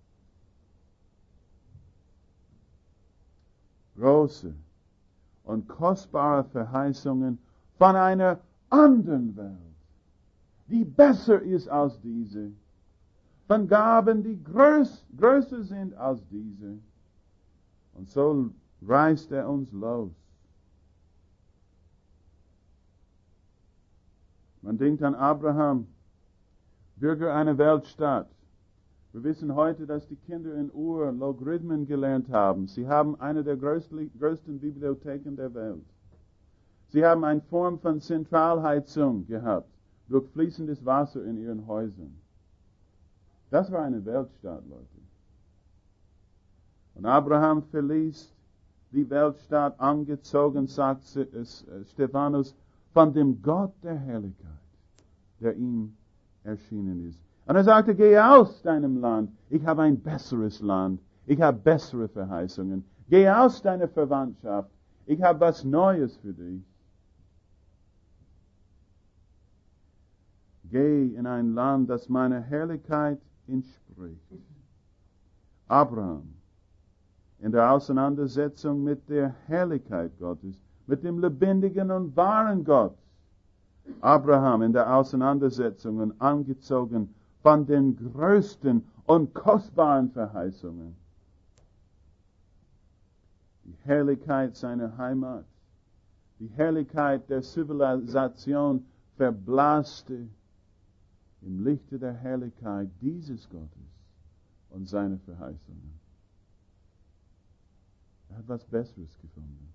Große und kostbare Verheißungen von einer anderen Welt, die besser ist als diese, von Gaben, die größ, größer sind als diese. Und so reißt er uns los. Man denkt an Abraham, Bürger einer Weltstadt. Wir wissen heute, dass die Kinder in Ur Logarithmen gelernt haben. Sie haben eine der größten, größten Bibliotheken der Welt. Sie haben eine Form von Zentralheizung gehabt, durch fließendes Wasser in ihren Häusern. Das war eine Weltstadt, Leute. Und Abraham verließ die Weltstadt angezogen, sagt Stephanus, von dem Gott der Herrlichkeit, der ihm erschienen ist. Und er sagte, geh aus deinem Land. Ich habe ein besseres Land. Ich habe bessere Verheißungen. Geh aus deiner Verwandtschaft. Ich habe was Neues für dich. Geh in ein Land, das meiner Herrlichkeit entspricht. Abraham, in der Auseinandersetzung mit der Herrlichkeit Gottes, mit dem lebendigen und wahren Gott. Abraham in der Auseinandersetzung und angezogen von den größten und kostbaren Verheißungen. die Herrlichkeit seiner Heimat, die Herrlichkeit der Zivilisation verblasste im Lichte der Herrlichkeit dieses Gottes und seiner Verheißungen. Er hat was Besseres gefunden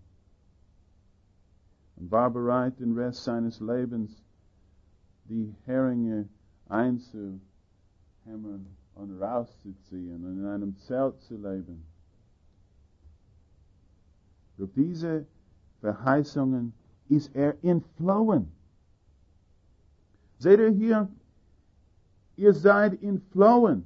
und war bereit, den Rest seines Lebens die Heringe einzuhämmern und rauszuziehen und in einem Zelt zu leben. Durch diese Verheißungen ist er entflohen. Seht ihr hier, ihr seid entflohen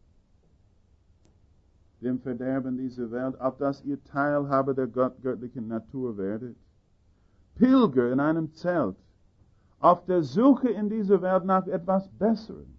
dem Verderben dieser Welt, auf das ihr Teilhaber der gott- göttlichen Natur werdet. Pilger in einem Zelt, auf der Suche in dieser Welt nach etwas Besserem.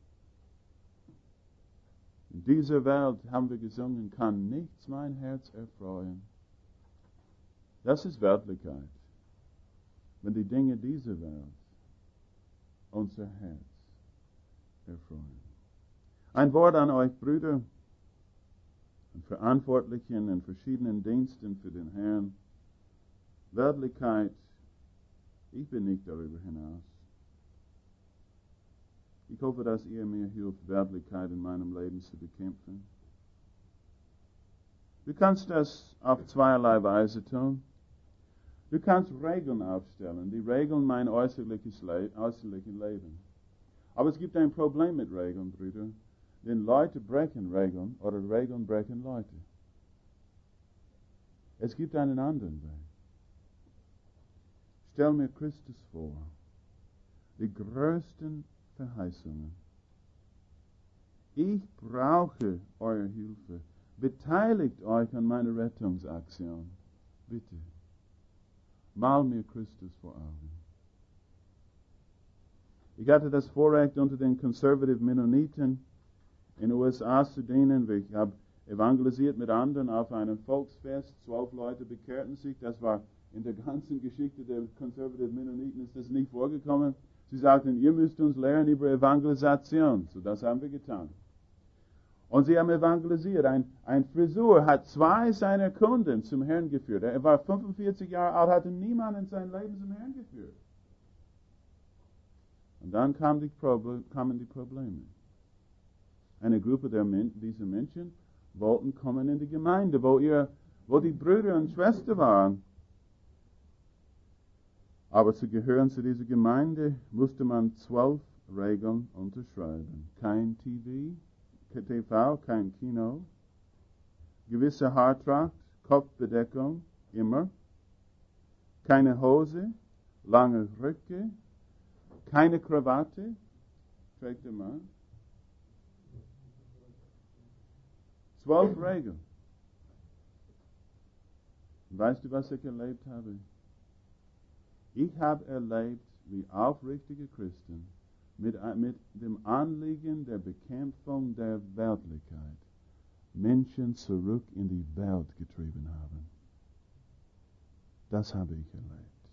In dieser Welt, haben wir gesungen, kann nichts mein Herz erfreuen. Das ist Weltlichkeit. Wenn die Dinge dieser Welt unser Herz erfreuen. Ein Wort an euch, Brüder und Verantwortlichen in verschiedenen Diensten für den Herrn. Weltlichkeit, ich bin nicht darüber hinaus. Ich hoffe, dass ihr mir hilft, Weltlichkeit in meinem Leben zu bekämpfen. Du kannst das auf zweierlei Weise tun. Du kannst Regeln aufstellen, die regeln mein äußerliches Le- äußerliches Leben. Aber es gibt ein Problem mit Regeln, Brüder. Denn Leute brechen Regeln oder Regeln brechen Leute. Es gibt einen anderen Weg. Stell mir Christus vor, die größten Verheißungen. Ich brauche eure Hilfe. Beteiligt euch an meiner Rettungsaktion. Bitte. Mal mir Christus vor Augen. Ich hatte das Vorrecht, unter den Conservative Mennoniten in den U S A zu dienen. Ich habe evangelisiert mit anderen auf einem Volksfest. Zwölf Leute bekehrten sich. Das war in der ganzen Geschichte der Conservative Mennoniten ist das nicht vorgekommen. Sie sagten, ihr müsst uns lernen über Evangelisation. So, das haben wir getan. Und sie haben evangelisiert. Ein, ein Friseur hat zwei seiner Kunden zum Herrn geführt. Er war fünfundvierzig Jahre alt, hatte niemand in sein Leben zum Herrn geführt. Und dann kamen die, Proble- kamen die Probleme. Eine Gruppe der Men- dieser Menschen wollten kommen in die Gemeinde, wo, ihr, wo die Brüder und Schwestern waren. Aber zu gehören zu dieser Gemeinde musste man zwölf Regeln unterschreiben. Kein T V, T V, kein Kino, gewisse Haartracht, Kopfbedeckung, immer, keine Hose, lange Röcke, keine Krawatte, trägt der Mann. Zwölf Regeln. Weißt du, was ich erlebt habe? Ich habe erlebt, wie aufrichtige Christen mit, mit dem Anliegen der Bekämpfung der Weltlichkeit Menschen zurück in die Welt getrieben haben. Das habe ich erlebt.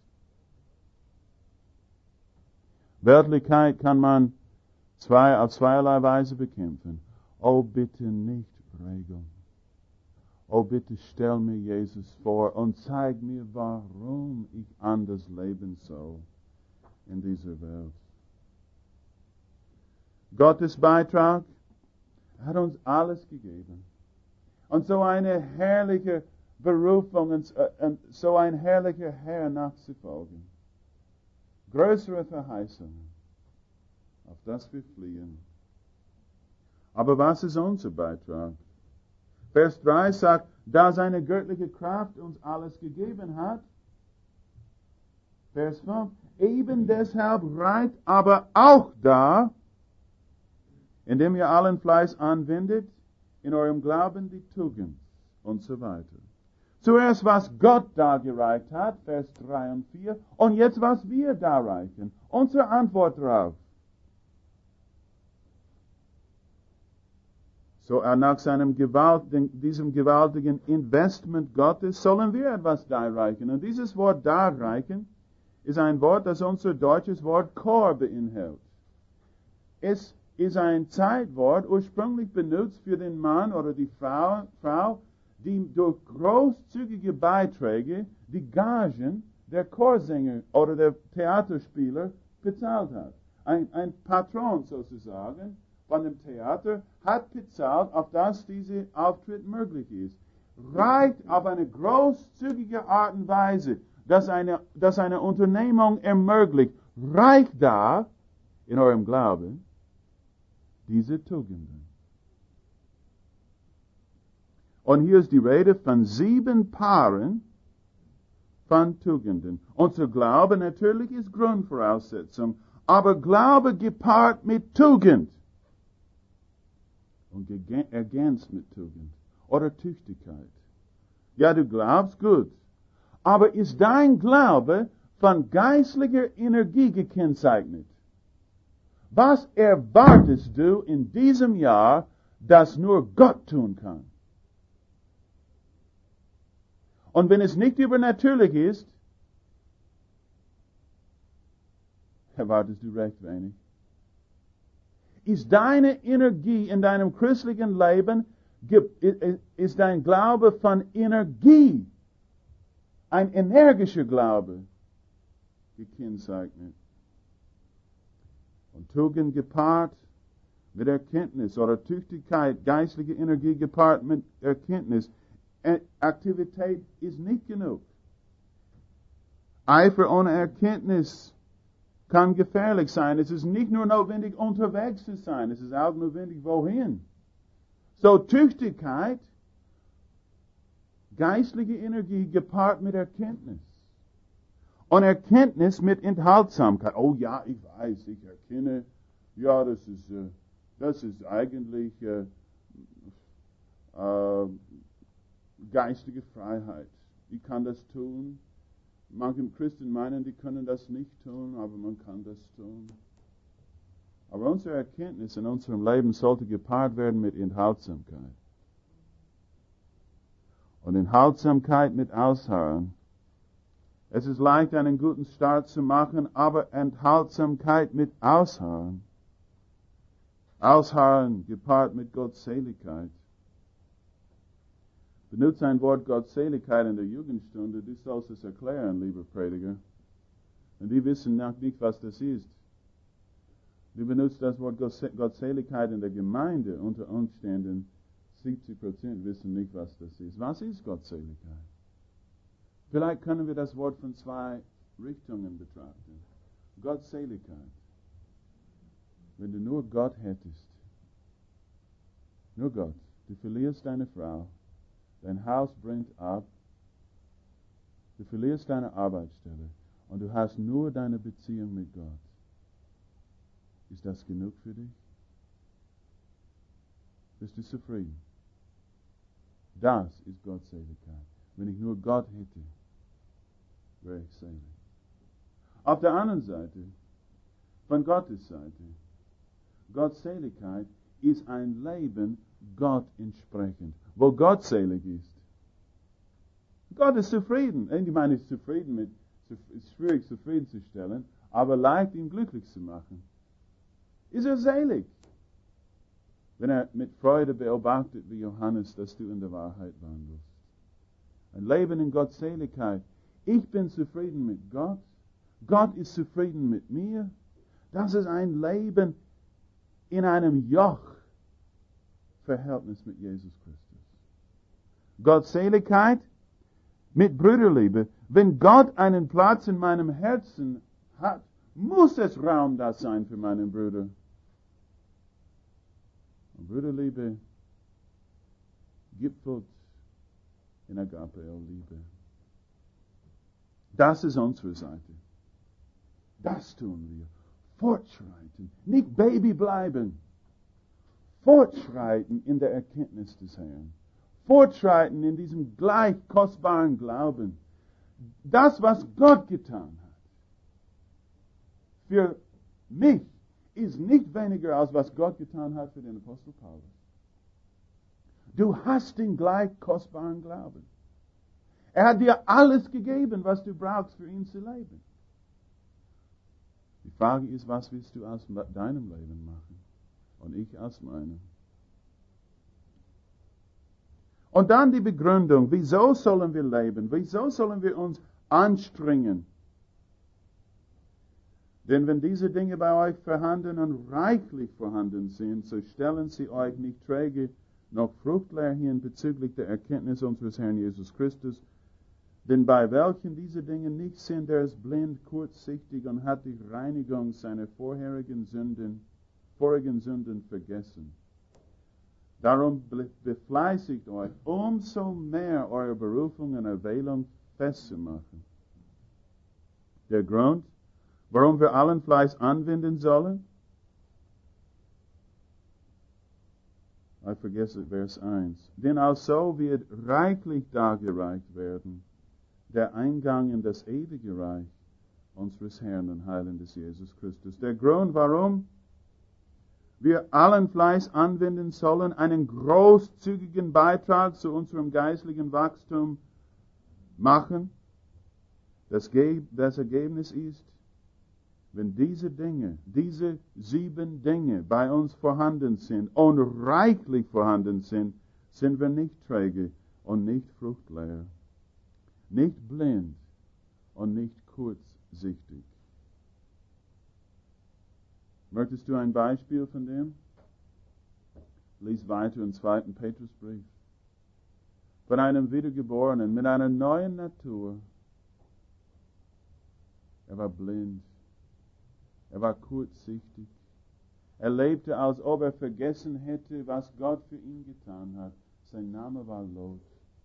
Weltlichkeit kann man zwei, auf zweierlei Weise bekämpfen. Oh, bitte nicht Regeln. Oh, bitte stell mir Jesus vor und zeig mir, warum ich anders leben soll in dieser Welt. Gottes Beitrag hat uns alles gegeben. Und so eine herrliche Berufung und so ein herrlicher Herr nachzufolgen. Größere Verheißungen, auf das wir fliehen. Aber was ist unser Beitrag? Vers drei sagt, da seine göttliche Kraft uns alles gegeben hat. Vers fünf, eben deshalb reicht aber auch da, indem ihr allen Fleiß anwendet, in eurem Glauben die Tugend und so weiter. Zuerst, was Gott dargereicht hat, Vers drei und vier, und jetzt, was wir darreichen. Unsere Antwort darauf. So nach seinem gewaltigen, diesem gewaltigen Investment Gottes sollen wir etwas darreichen. Und dieses Wort darreichen ist ein Wort, das unser deutsches Wort Chor beinhaltet. Es ist ein Zeitwort, ursprünglich benutzt für den Mann oder die Frau, Frau die durch großzügige Beiträge die Gagen der Chorsänger oder der Theaterspieler bezahlt hat. Ein, ein Patron sozusagen von dem Theater hat bezahlt, auf dass dieser Auftritt möglich ist. Reicht auf eine großzügige Art und Weise, dass eine, dass eine Unternehmung ermöglicht, reicht da in eurem Glauben diese Tugenden. Und hier ist die Rede von sieben Paaren von Tugenden. Unser Glaube natürlich ist Grundvoraussetzung, aber Glaube gepaart mit Tugend und ergänzt mit Tugend oder Tüchtigkeit. Ja, du glaubst, gut. Aber ist dein Glaube von geistlicher Energie gekennzeichnet? Was erwartest du in diesem Jahr, das nur Gott tun kann? Und wenn es nicht übernatürlich ist, erwartest du recht wenig. Ist deine Energie in deinem christlichen Leben, ist dein Glaube von Energie, ein energischer Glaube, gekennzeichnet? Und Tugend gepaart mit Erkenntnis oder Tüchtigkeit, geistliche Energie gepaart mit Erkenntnis. Aktivität ist nicht genug. Eifer ohne Erkenntnis kann gefährlich sein. Es ist nicht nur notwendig, unterwegs zu sein. Es ist auch notwendig, wohin. So Tüchtigkeit, geistliche Energie gepaart mit Erkenntnis. Und Erkenntnis mit Enthaltsamkeit. Oh ja, ich weiß, ich erkenne, ja, das ist, äh, das ist eigentlich äh, äh, geistige Freiheit. Ich kann das tun. Manche Christen meinen, die können das nicht tun, aber man kann das tun. Aber unsere Erkenntnis in unserem Leben sollte gepaart werden mit Enthaltsamkeit. Und Enthaltsamkeit mit Ausharren. Es ist leicht, einen guten Start zu machen, aber Enthaltsamkeit mit Ausharren. Ausharren gepaart mit Gottseligkeit. Benutze ein Wort Gottseligkeit in der Jugendstunde, du sollst es erklären, lieber Prediger. Und die wissen noch nicht, was das ist. Du benutzt das Wort Gottseligkeit in der Gemeinde, unter Umständen siebzig Prozent wissen nicht, was das ist. Was ist Gottseligkeit? Vielleicht können wir das Wort von zwei Richtungen betrachten. Gottseligkeit. Wenn du nur Gott hättest, nur Gott, du verlierst deine Frau, dein Haus brennt ab, du verlierst deine Arbeitsstelle und du hast nur deine Beziehung mit Gott. Ist das genug für dich? Bist du zufrieden? Das ist Gottseligkeit. Wenn ich nur Gott hätte, wäre ich selig. Auf der anderen Seite, von Gottes Seite, Gottseligkeit ist ein Leben Gott entsprechend, wo Gott selig ist. Gott ist zufrieden. Ich meine, ist zufrieden mit, es ist schwierig zufriedenzustellen, aber leicht ihn glücklich zu machen. Ist er selig, wenn er mit Freude beobachtet, wie Johannes, dass du in der Wahrheit wandelst. Ein Leben in Gottseligkeit. Ich bin zufrieden mit Gott. Gott ist zufrieden mit mir. Das ist ein Leben in einem Joch-Verhältnis mit Jesus Christus. Gottseligkeit mit Brüderliebe. Wenn Gott einen Platz in meinem Herzen hat, muss es Raum da sein für meinen Bruder. Und Brüderliebe gipfelt in Agapeo-Liebe. Das ist unsere Seite. Das tun wir. Fortschreiten. Nicht Baby bleiben. Fortschreiten in der Erkenntnis des Herrn. Fortschreiten in diesem gleich kostbaren Glauben. Das, was Gott getan hat, für mich ist nicht weniger als was Gott getan hat für den Apostel Paulus. Du hast den gleich kostbaren Glauben. Er hat dir alles gegeben, was du brauchst, für ihn zu leben. Die Frage ist, was willst du aus deinem Leben machen? Und ich aus meinem. Und dann die Begründung, wieso sollen wir leben? Wieso sollen wir uns anstrengen? Denn wenn diese Dinge bei euch vorhanden und reichlich vorhanden sind, so stellen sie euch nicht träge noch fruchtleer hin bezüglich der Erkenntnis unseres Herrn Jesus Christus. Denn bei welchen diese Dinge nicht sind, der ist blind, kurzsichtig und hat die Reinigung seiner vorherigen Sünden, vorigen Sünden vergessen. Darum befleißigt euch, umso mehr eure Berufung und Erwählung festzumachen. Der Grund, warum wir allen Fleiß anwenden sollen? Ich vergesse Vers eins. Denn also wird reichlich dargereicht werden der Eingang in das ewige Reich unseres Herrn und Heilandes Jesus Christus. Der Grund, warum wir allen Fleiß anwenden sollen, einen großzügigen Beitrag zu unserem geistlichen Wachstum machen, das, Ge- das Ergebnis ist, wenn diese Dinge, diese sieben Dinge bei uns vorhanden sind und reichlich vorhanden sind, sind wir nicht träge und nicht fruchtleer, nicht blind und nicht kurzsichtig. Möchtest du ein Beispiel von dem? Lies weiter im zweiten Petrusbrief. Von einem Wiedergeborenen mit einer neuen Natur. Er war blind. Er war kurzsichtig. Er lebte, als ob er vergessen hätte, was Gott für ihn getan hat. Sein Name war Lot.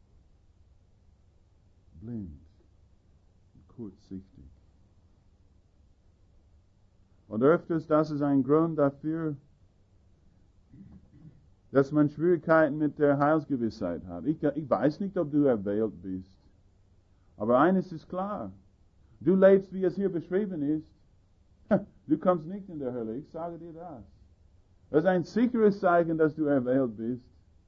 Blind und kurzsichtig. Und öfters, das ist ein Grund dafür, dass man Schwierigkeiten mit der Heilsgewissheit hat. Ich, ich weiß nicht, ob du erwählt bist. Aber eines ist klar. Du lebst, wie es hier beschrieben ist. Du kommst nicht in der Hölle, ich sage dir das. Das ist ein sicheres Zeichen, dass du erwählt bist.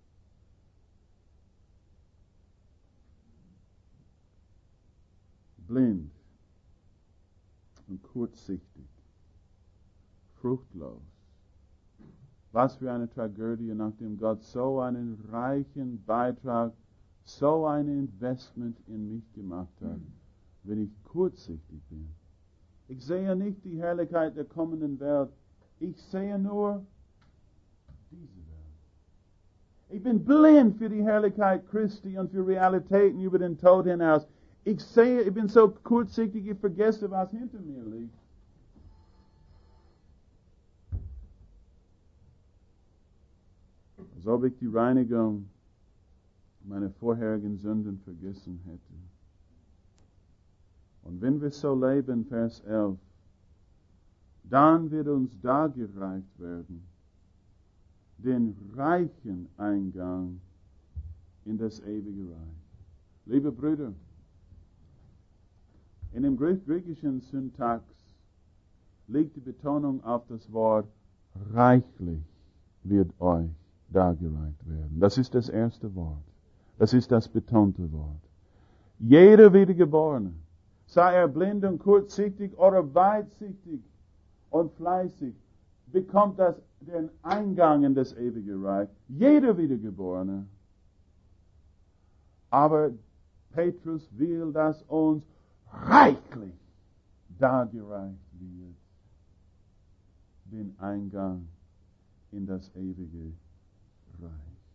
Blind und kurzsichtig, fruchtlos. Was für eine Tragödie, nachdem Gott so einen reichen Beitrag, so ein Investment in mich gemacht hat, wenn ich kurzsichtig bin. Ich sehe nicht die Herrlichkeit der kommenden Welt. Ich sehe nur diese Welt. Ich bin blind für die Herrlichkeit Christi und für Realitäten über den Tod hinaus. Ich sehe, ich bin so kurzsichtig, ich vergesse, was hinter mir liegt. Als ob ich die Reinigung meiner vorherigen Sünden vergessen hätte. Und wenn wir so leben, Vers elf, dann wird uns dargereicht werden, den reichen Eingang in das ewige Reich. Liebe Brüder, in dem griechischen Syntax liegt die Betonung auf das Wort reichlich wird euch dargereicht werden. Das ist das erste Wort. Das ist das betonte Wort. Jeder Wiedergeborene, sei er blind und kurzsichtig oder weitsichtig und fleißig, bekommt das den Eingang in das ewige Reich. Jeder Wiedergeborene. Aber Petrus will, dass uns reichlich dargereicht wird, den Eingang in das ewige Reich.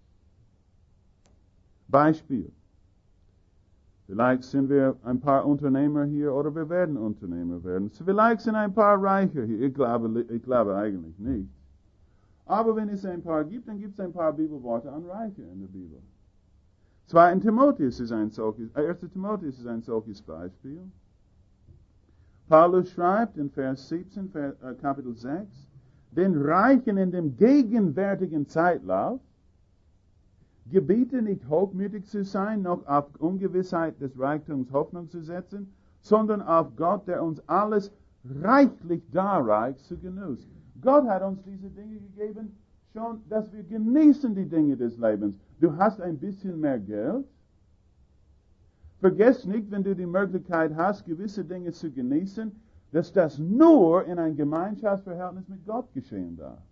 Beispiel. Vielleicht sind wir ein paar Unternehmer hier oder wir werden Unternehmer werden. Vielleicht sind ein paar Reiche hier. Ich glaube, ich glaube eigentlich nicht. Aber wenn es ein paar gibt, dann gibt es ein paar Bibelworte an Reiche in der Bibel. Zweiter Timotheus ist ein solches, Erster Timotheus ist ein solches Beispiel. Paulus schreibt in Vers siebzehn, Vers, äh, Kapitel sechs, den Reichen in dem gegenwärtigen Zeitlauf gebiete nicht hochmütig zu sein, noch auf Ungewissheit des Reichtums Hoffnung zu setzen, sondern auf Gott, der uns alles reichlich darreicht zu Genuss. Gott hat uns diese Dinge gegeben, schon, dass wir genießen die Dinge des Lebens. Du hast ein bisschen mehr Geld. Vergiss nicht, wenn du die Möglichkeit hast, gewisse Dinge zu genießen, dass das nur in ein Gemeinschaftsverhältnis mit Gott geschehen darf.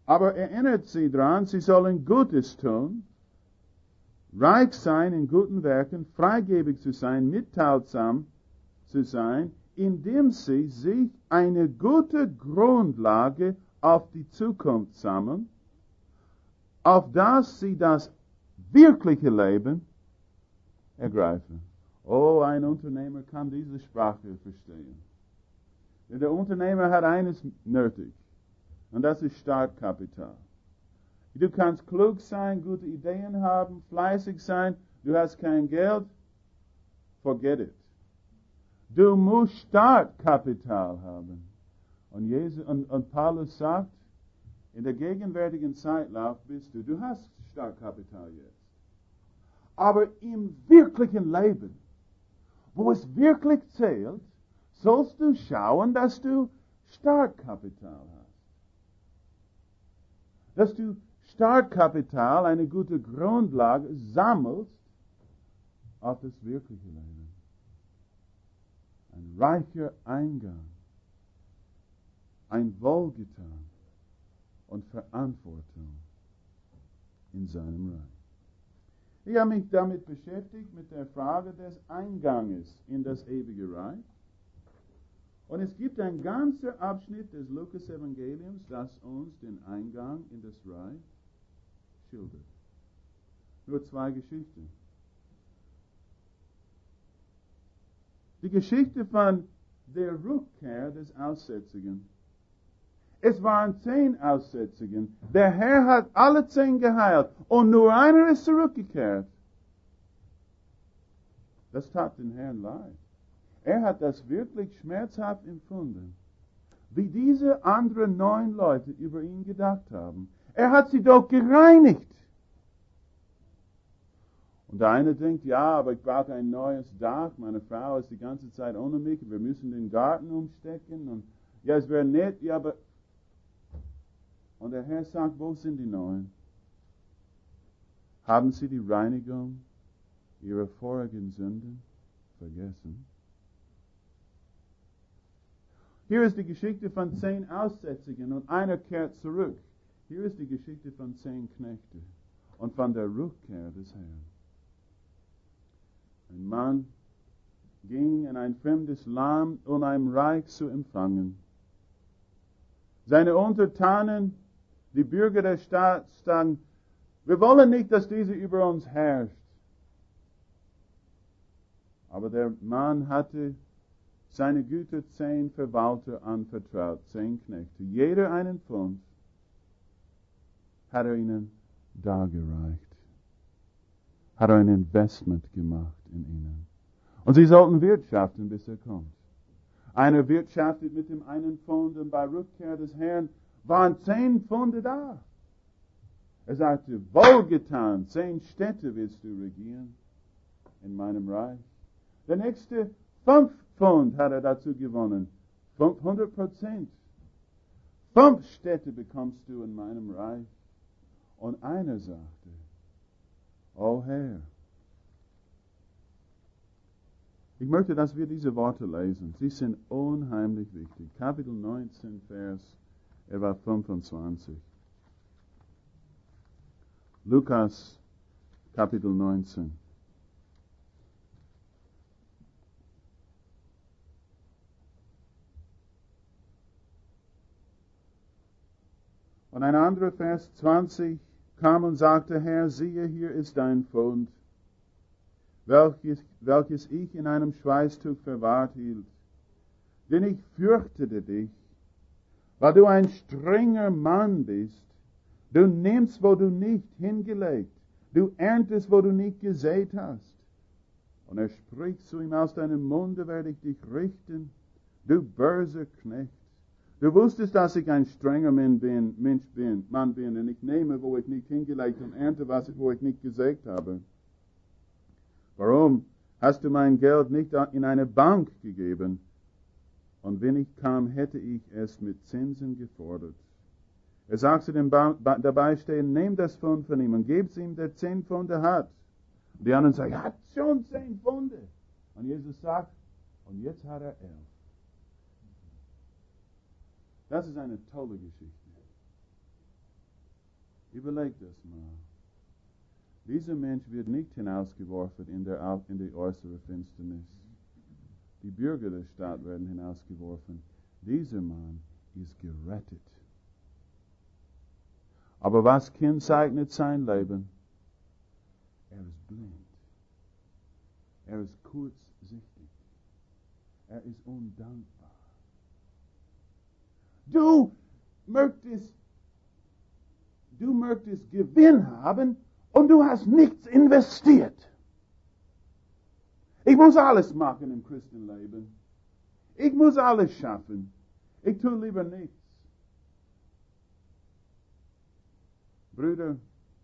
Aber erinnert sie dran, sie sollen Gutes tun, reich sein in guten Werken, freigebig zu sein, mitteilsam zu sein, indem sie sich eine gute Grundlage auf die Zukunft sammeln, auf das sie das wirkliche Leben ergreifen. Oh, ein Unternehmer kann diese Sprache verstehen. Denn der Unternehmer hat eines nötig, und das ist Startkapital. Du kannst klug sein, gute Ideen haben, fleißig sein, du hast kein Geld, forget it. Du musst Startkapital haben. Und, Jesus, und, und Paulus sagt, in der gegenwärtigen Zeitlauf bist du, du hast Startkapital jetzt. Aber im wirklichen Leben, wo es wirklich zählt, sollst du schauen, dass du Startkapital hast. Dass du Startkapital, eine gute Grundlage, sammelst auf das wirkliche Leben. Ein reicher Eingang, ein Wohlgetan und Verantwortung in seinem Reich. Ich habe mich damit beschäftigt, mit der Frage des Einganges in das ewige Reich. Und es gibt ein ganzer Abschnitt des Lukas-Evangeliums, das uns den Eingang in das Reich schildert. Nur zwei Geschichten. Die Geschichte von der Rückkehr des Aussätzigen. Es waren zehn Aussätzigen. Der Herr hat alle zehn geheilt und nur einer ist zurückgekehrt. Das tat den Herrn leid. Er hat das wirklich schmerzhaft empfunden, wie diese anderen neun Leute über ihn gedacht haben. Er hat sie doch gereinigt. Und der eine denkt, ja, aber ich brauche ein neues Dach, meine Frau ist die ganze Zeit ohne mich, wir müssen den Garten umstecken und ja, es wäre nett, ja, aber... Und der Herr sagt, wo sind die Neuen? Haben sie die Reinigung ihrer vorigen Sünden vergessen? Hier ist die Geschichte von zehn Aussätzigen und einer kehrt zurück. Hier ist die Geschichte von zehn Knechten und von der Rückkehr des Herrn. Ein Mann ging in ein fremdes Land, um ein Reich zu empfangen. Seine Untertanen, die Bürger der Stadt, sagen, wir wollen nicht, dass diese über uns herrscht. Aber der Mann hatte seine Güter zehn Verwalter anvertraut, zehn Knechte. Jeder einen Pfund hat er ihnen dargereicht. Hat er ein Investment gemacht in ihnen. Und sie sollten wirtschaften, bis er kommt. Einer wirtschaftet mit dem einen Pfund und bei Rückkehr des Herrn waren zehn Pfunde da. Er sagte, wohlgetan, zehn Städte willst du regieren in meinem Reich. Der nächste, fünf Pfund hat er dazu gewonnen. fünfhundert Prozent. Fünf Städte bekommst du in meinem Reich. Und einer sagte, O Herr, ich möchte, dass wir diese Worte lesen. Sie sind unheimlich wichtig. Kapitel neunzehn, Vers etwa fünfundzwanzig. Lukas, Kapitel neunzehn. Und ein anderer Vers zwanzig kam und sagte, Herr, siehe, hier ist dein Pfund, welches, welches ich in einem Schweißtuch verwahrt hielt. Denn ich fürchtete dich, weil du ein strenger Mann bist. Du nimmst, wo du nicht hingelegt, du erntest, wo du nicht gesät hast. Und er spricht zu ihm, aus deinem Munde werde ich dich richten, du böser Knecht. Du wusstest, dass ich ein strenger Mann bin, Mensch bin, Mann bin, und ich nehme, wo ich nicht hingelegt und ernte, was, wo ich nicht gesägt habe. Warum hast du mein Geld nicht in eine Bank gegeben? Und wenn ich kam, hätte ich es mit Zinsen gefordert. Er sagt zu dem ba- ba- dabei stehen, nimm das Pfund von ihm und gib es ihm, der zehn Pfunde hat. Und die anderen sagen, er hat schon zehn Pfunde. Und Jesus sagt, und jetzt hat er elf. Das ist eine tolle Geschichte. Überleg das mal. Dieser Mensch wird nicht hinausgeworfen in, der, in die äußere Finsternis. Die Bürger der Stadt werden hinausgeworfen. Dieser Mann ist gerettet. Aber was kennzeichnet sein Leben? Er ist blind. Er ist kurzsichtig. Er ist undankbar. Du möchtest, du möchtest Gewinn haben und du hast nichts investiert. Ich muss alles machen im Christenleben. Ich muss alles schaffen. Ich tue lieber nichts. Brüder,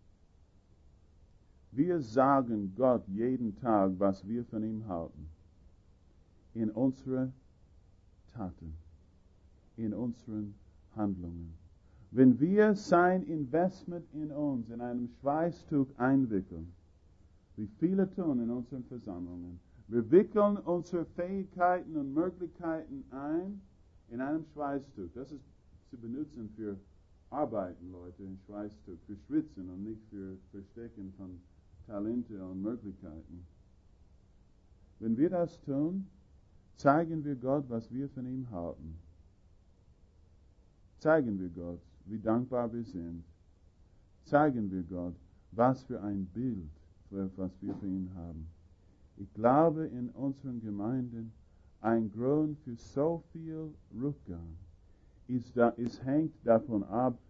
wir sagen Gott jeden Tag, was wir von ihm halten. In unseren Taten, in unseren Handlungen. Wenn wir sein Investment in uns in einem Schweißtuch einwickeln, wie viele tun in unseren Versammlungen, wir wickeln unsere Fähigkeiten und Möglichkeiten ein in einem Schweißtuch. Das ist zu benutzen für Arbeiten, Leute, in Schweißtuch, für Schwitzen und nicht für Verstecken von Talente und Möglichkeiten. Wenn wir das tun, zeigen wir Gott, was wir von ihm halten. Zeigen wir Gott, wie dankbar wir sind. Zeigen wir Gott, was für ein Bild, was wir für ihn haben. Ich glaube, in unseren Gemeinden ein Grund für so viel Rückgang ist, da, es hängt davon ab,